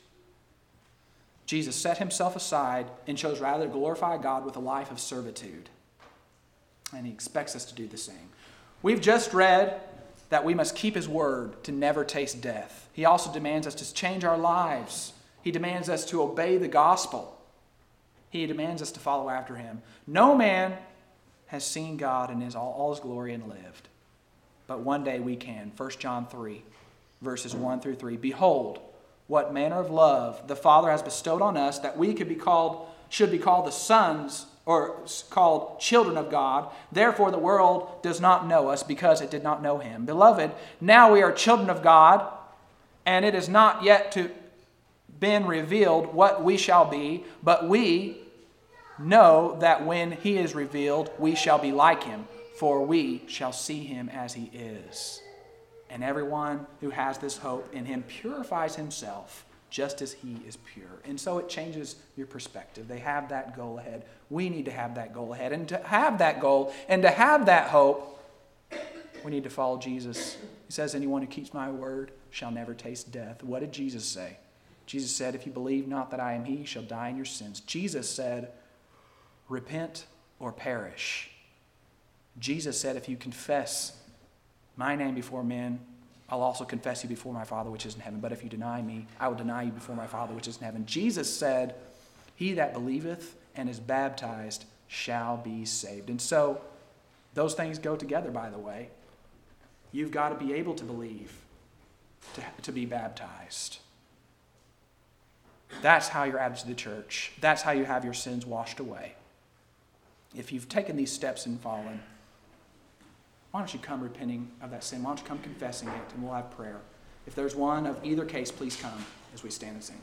Jesus set himself aside and chose rather to glorify God with a life of servitude. And he expects us to do the same. We've just read that we must keep his word to never taste death. He also demands us to change our lives. He demands us to obey the gospel. He demands us to follow after him. No man has seen God in all his glory and lived. But one day we can. 1 John 3, verses 1 through 3. Behold, what manner of love the Father has bestowed on us, that we should be called the sons, or called children of God. Therefore the world does not know us, because it did not know him. Beloved, now we are children of God, and it is not yet been revealed what we shall be, but we know that when he is revealed, we shall be like him, for we shall see him as he is. And everyone who has this hope in him purifies himself just as he is pure. And so it changes your perspective. They have that goal ahead. We need to have that goal ahead. And to have that goal and to have that hope, we need to follow Jesus. He says, anyone who keeps my word shall never taste death. What did Jesus say? Jesus said, if you believe not that I am he, you shall die in your sins. Jesus said, repent or perish. Jesus said, if you confess my name before men, I'll also confess you before my Father which is in heaven. But if you deny me, I will deny you before my Father which is in heaven. Jesus said, he that believeth and is baptized shall be saved. And so those things go together, by the way. You've got to be able to believe to be baptized. That's how you're added to the church. That's how you have your sins washed away. If you've taken these steps and fallen, why don't you come repenting of that sin? Why don't you come confessing it, and we'll have prayer. If there's one of either case, please come as we stand and sing.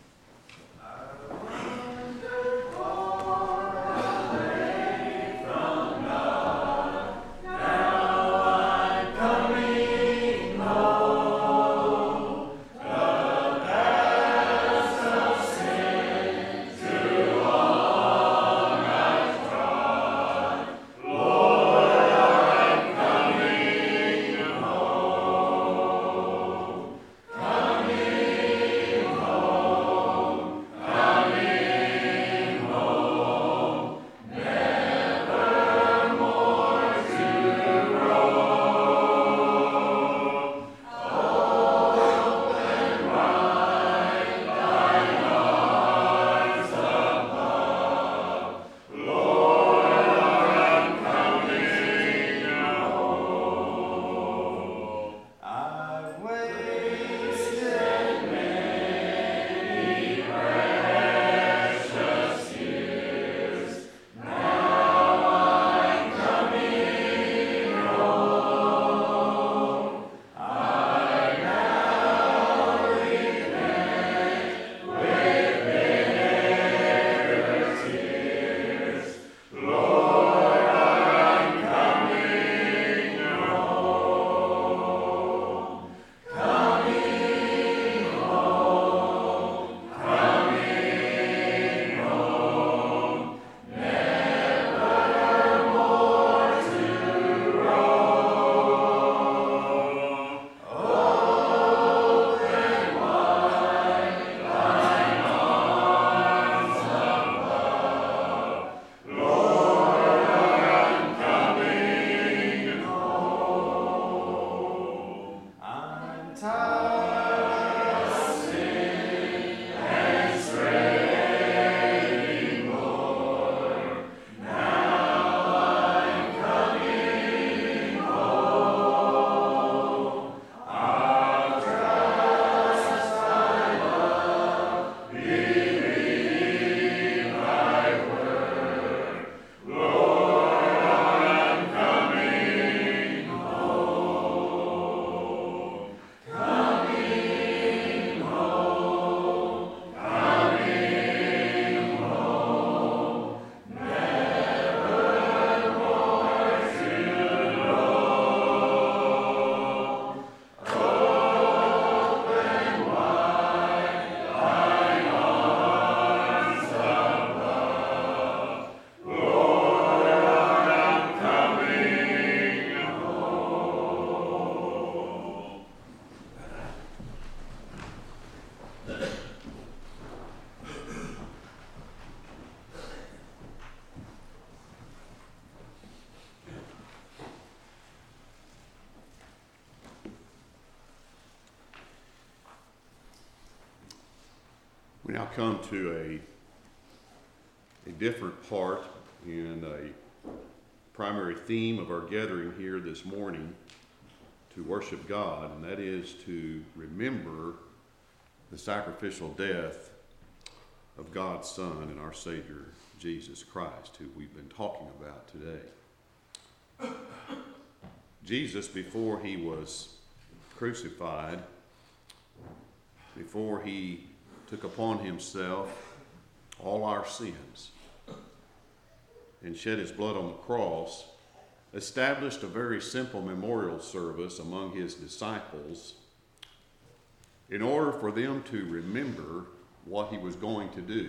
We now come to a different part and a primary theme of our gathering here this morning to worship God, and that is to remember the sacrificial death of God's Son and our Savior, Jesus Christ, who we've been talking about today. Jesus, before he was crucified, before he took upon himself all our sins and shed his blood on the cross, established a very simple memorial service among his disciples in order for them to remember what he was going to do.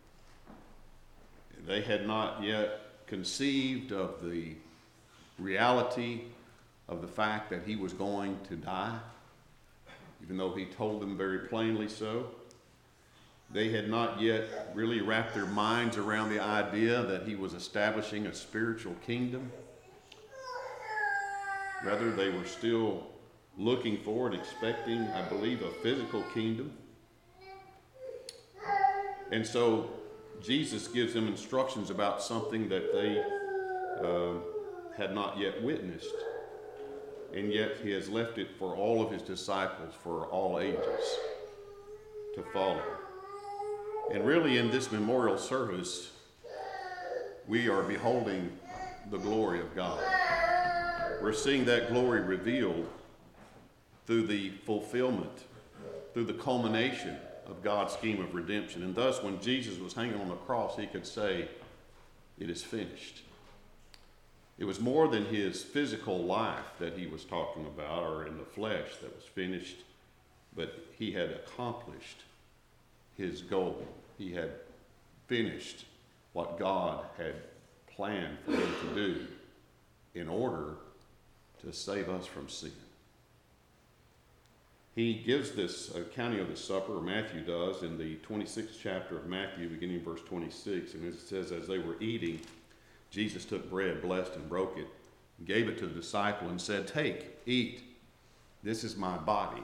They had not yet conceived of the reality of the fact that he was going to die, even though he told them very plainly so. They had not yet really wrapped their minds around the idea that he was establishing a spiritual kingdom. Rather, they were still looking for and expecting, I believe, a physical kingdom. And so Jesus gives them instructions about something that they had not yet witnessed. And yet he has left it for all of his disciples, for all ages, to follow. And really, in this memorial service, we are beholding the glory of God. We're seeing that glory revealed through the fulfillment, through the culmination of God's scheme of redemption. And thus, when Jesus was hanging on the cross, he could say, "It is finished." It was more than his physical life that he was talking about, or in the flesh that was finished, but he had accomplished his goal. He had finished what God had planned for him to do in order to save us from sin. He gives this accounting of the supper, or Matthew does, in the 26th chapter of Matthew, beginning in verse 26. And it says, as they were eating, Jesus took bread, blessed and broke it, and gave it to the disciple and said, "Take, eat, this is my body."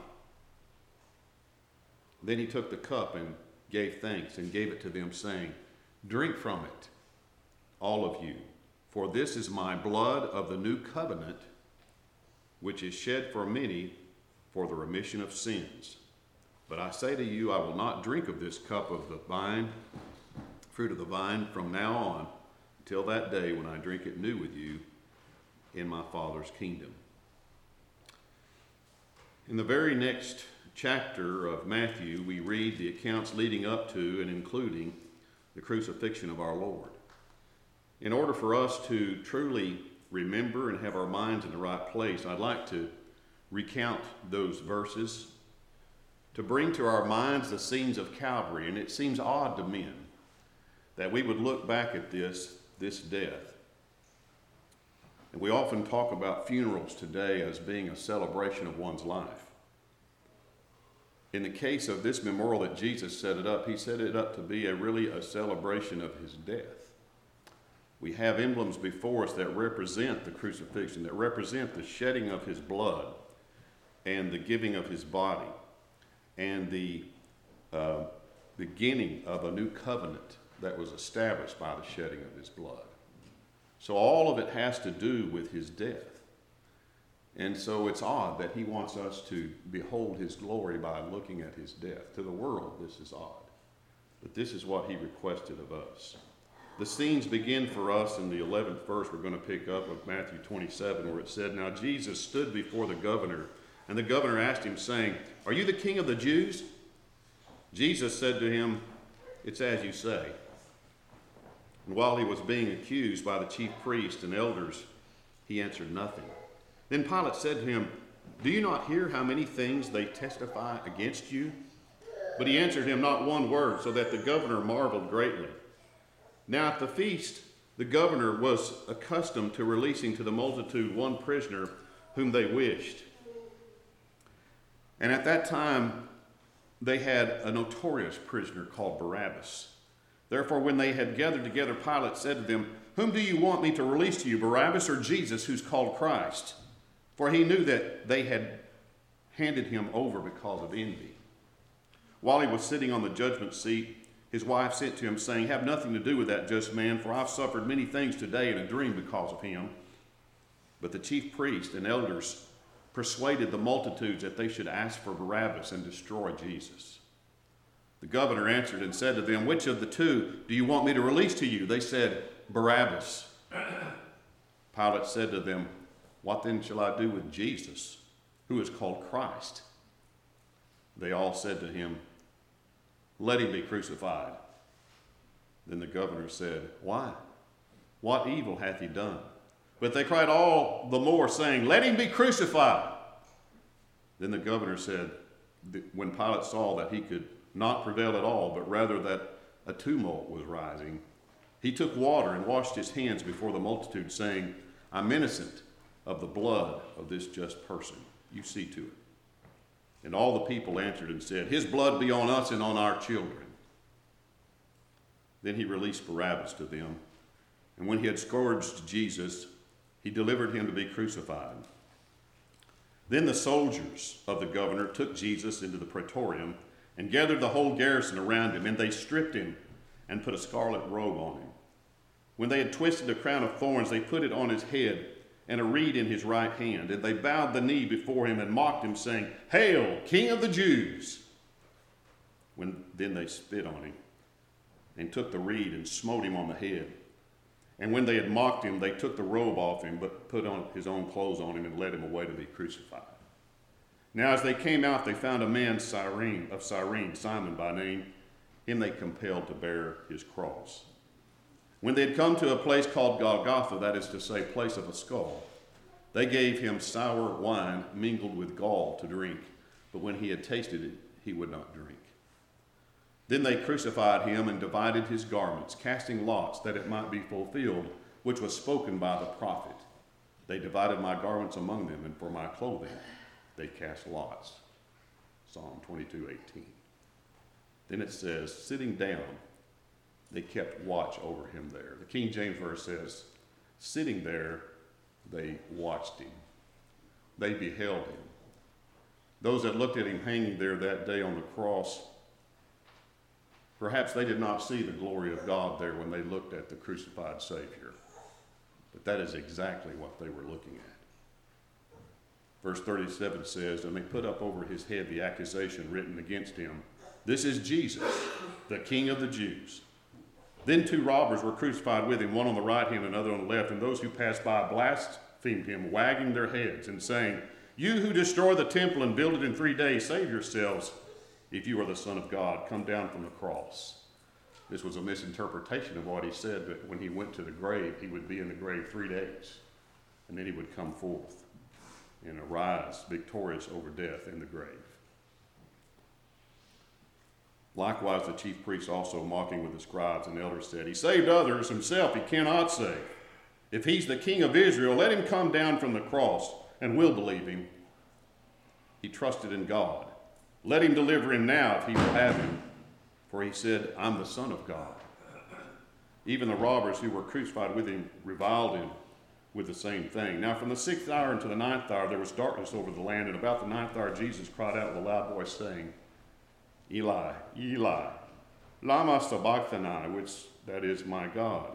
Then he took the cup and gave thanks and gave it to them, saying, "Drink from it, all of you, for this is my blood of the new covenant, which is shed for many for the remission of sins. But I say to you, I will not drink of this cup of the vine, fruit of the vine, from now on, until that day when I drink it new with you in my Father's kingdom." In the very next chapter of Matthew, we read the accounts leading up to and including the crucifixion of our Lord. In order for us to truly remember and have our minds in the right place, I'd like to recount those verses to bring to our minds the scenes of Calvary. And it seems odd to men that we would look back at this death. And we often talk about funerals today as being a celebration of one's life. In the case of this memorial that Jesus set it up, he set it up to be really a celebration of his death. We have emblems before us that represent the crucifixion, that represent the shedding of his blood and the giving of his body and the beginning of a new covenant that was established by the shedding of his blood. So all of it has to do with his death. And so it's odd that he wants us to behold his glory by looking at his death. To the world, this is odd. But this is what he requested of us. The scenes begin for us in the 11th verse we're going to pick up of Matthew 27, where it said, "Now Jesus stood before the governor, and the governor asked him, saying, 'Are you the king of the Jews?' Jesus said to him, 'It's as you say.' And while he was being accused by the chief priests and elders, he answered nothing. Then Pilate said to him, 'Do you not hear how many things they testify against you?' But he answered him not one word, so that the governor marveled greatly. Now at the feast, the governor was accustomed to releasing to the multitude one prisoner whom they wished. And at that time, they had a notorious prisoner called Barabbas. Therefore, when they had gathered together, Pilate said to them, 'Whom do you want me to release to you, Barabbas or Jesus, who's called Christ?' For he knew that they had handed him over because of envy. While he was sitting on the judgment seat, his wife sent to him, saying, "Have nothing to do with that just man, for I've suffered many things today in a dream because of him." But the chief priests and elders persuaded the multitudes that they should ask for Barabbas and destroy Jesus. The governor answered and said to them, "Which of the two do you want me to release to you?" They said, "Barabbas." Pilate said to them, "What then shall I do with Jesus, who is called Christ?" They all said to him, "Let him be crucified." Then the governor said, "Why? What evil hath he done?" But they cried all the more, saying, "Let him be crucified." Then the governor said, when Pilate saw that he could not prevail at all, but rather that a tumult was rising, he took water and washed his hands before the multitude, saying, "I'm innocent of the blood of this just person. You see to it." And all the people answered and said, "His blood be on us and on our children." Then he released Barabbas to them, and when he had scourged Jesus, he delivered him to be crucified. Then the soldiers of the governor took Jesus into the praetorium and gathered the whole garrison around him, and they stripped him and put a scarlet robe on him. When they had twisted a crown of thorns, they put it on his head and a reed in his right hand, and they bowed the knee before him and mocked him, saying, "Hail, King of the Jews!" Then they spit on him and took the reed and smote him on the head. And when they had mocked him, they took the robe off him, but put on his own clothes on him and led him away to be crucified. Now as they came out, they found a man of Cyrene, Simon by name. Him they compelled to bear his cross. When they had come to a place called Golgotha, that is to say, place of a skull, they gave him sour wine mingled with gall to drink. But when he had tasted it, he would not drink. Then they crucified him and divided his garments, casting lots that it might be fulfilled, which was spoken by the prophet. They divided my garments among them, and for my clothing they cast lots. Psalm 22:18. Then it says, sitting down, they kept watch over him there. The King James verse says, sitting there, they watched him. They beheld him. Those that looked at him hanging there that day on the cross, perhaps they did not see the glory of God there when they looked at the crucified Savior. But that is exactly what they were looking at. Verse 37 says, and they put up over his head the accusation written against him, "This is Jesus, the King of the Jews." Then 2 robbers were crucified with him, one on the right hand and another on the left, and those who passed by blasphemed him, wagging their heads and saying, "You who destroy the temple and build it in 3 days, save yourselves. If you are the Son of God, come down from the cross." This was a misinterpretation of what he said, that when he went to the grave, he would be in the grave 3 days, and then he would come forth and arise victorious over death in the grave. Likewise, the chief priests also, mocking with the scribes and elders, said, "He saved others, himself he cannot save. If he's the King of Israel, let him come down from the cross, and we'll believe him. He trusted in God. Let him deliver him now if he will have him. For he said, I'm the Son of God." Even the robbers who were crucified with him reviled him with the same thing. Now from the 6th hour unto the 9th hour there was darkness over the land, and about the 9th hour Jesus cried out with a loud voice, saying, "Eli, Eli, lama sabachthani," which that is, my God,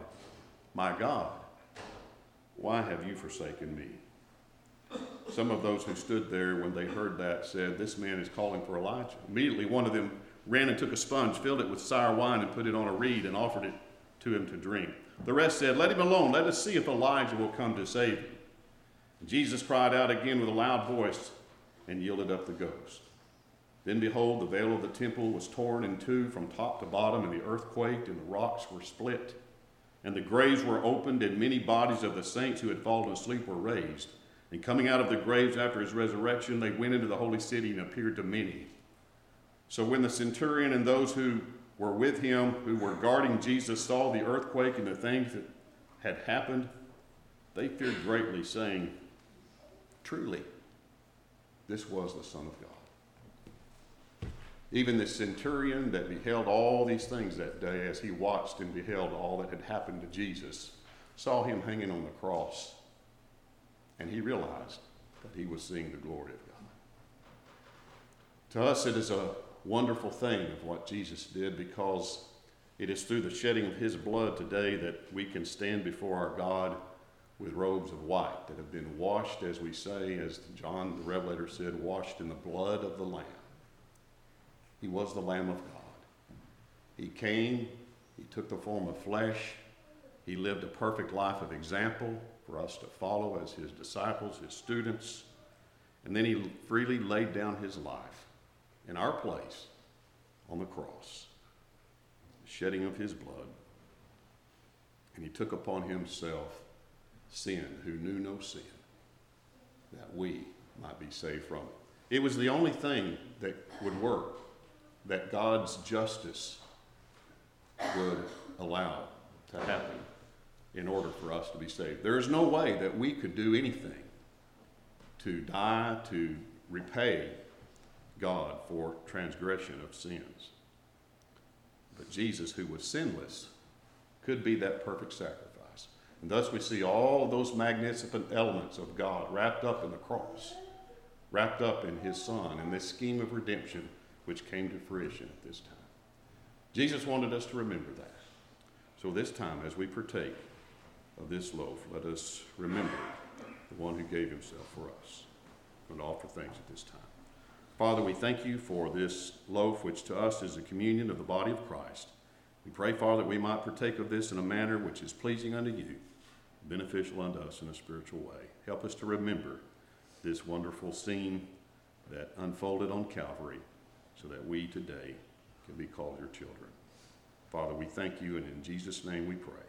why have you forsaken me?" Some of those who stood there when they heard that said, "This man is calling for Elijah." Immediately one of them ran and took a sponge, filled it with sour wine, and put it on a reed, and offered it to him to drink. The rest said, "Let him alone. Let us see if Elijah will come to save him." And Jesus cried out again with a loud voice and yielded up the ghost. Then behold, the veil of the temple was torn in two from top to bottom, and the earth quaked, and the rocks were split, and the graves were opened, and many bodies of the saints who had fallen asleep were raised. And coming out of the graves after his resurrection, they went into the holy city and appeared to many. So when the centurion and those who were with him, who were guarding Jesus, saw the earthquake and the things that had happened, they feared greatly, saying, "Truly, this was the Son of God." Even the centurion that beheld all these things that day, as he watched and beheld all that had happened to Jesus, saw him hanging on the cross, and he realized that he was seeing the glory of God. To us, it is a wonderful thing of what Jesus did, because it is through the shedding of his blood today that we can stand before our God with robes of white that have been washed, as we say, as John the Revelator said, washed in the blood of the Lamb. He was the Lamb of God. He came, he took the form of flesh, he lived a perfect life of example for us to follow as his disciples, his students, and then he freely laid down his life in our place on the cross, the shedding of his blood, and he took upon himself sin, who knew no sin, that we might be saved from it. It was the only thing that would work, that God's justice would allow to happen in order for us to be saved. There is no way that we could do anything to die to repay God for transgression of sins. But Jesus, who was sinless, could be that perfect sacrifice. And thus we see all those magnificent elements of God wrapped up in the cross, wrapped up in his Son, and this scheme of redemption which came to fruition at this time. Jesus wanted us to remember that. So this time, as we partake of this loaf, let us remember the one who gave himself for us, and offer thanks at this time. Father, we thank you for this loaf, which to us is a communion of the body of Christ. We pray, Father, that we might partake of this in a manner which is pleasing unto you, beneficial unto us in a spiritual way. Help us to remember this wonderful scene that unfolded on Calvary, so that we today can be called your children. Father, we thank you, and in Jesus' name we pray.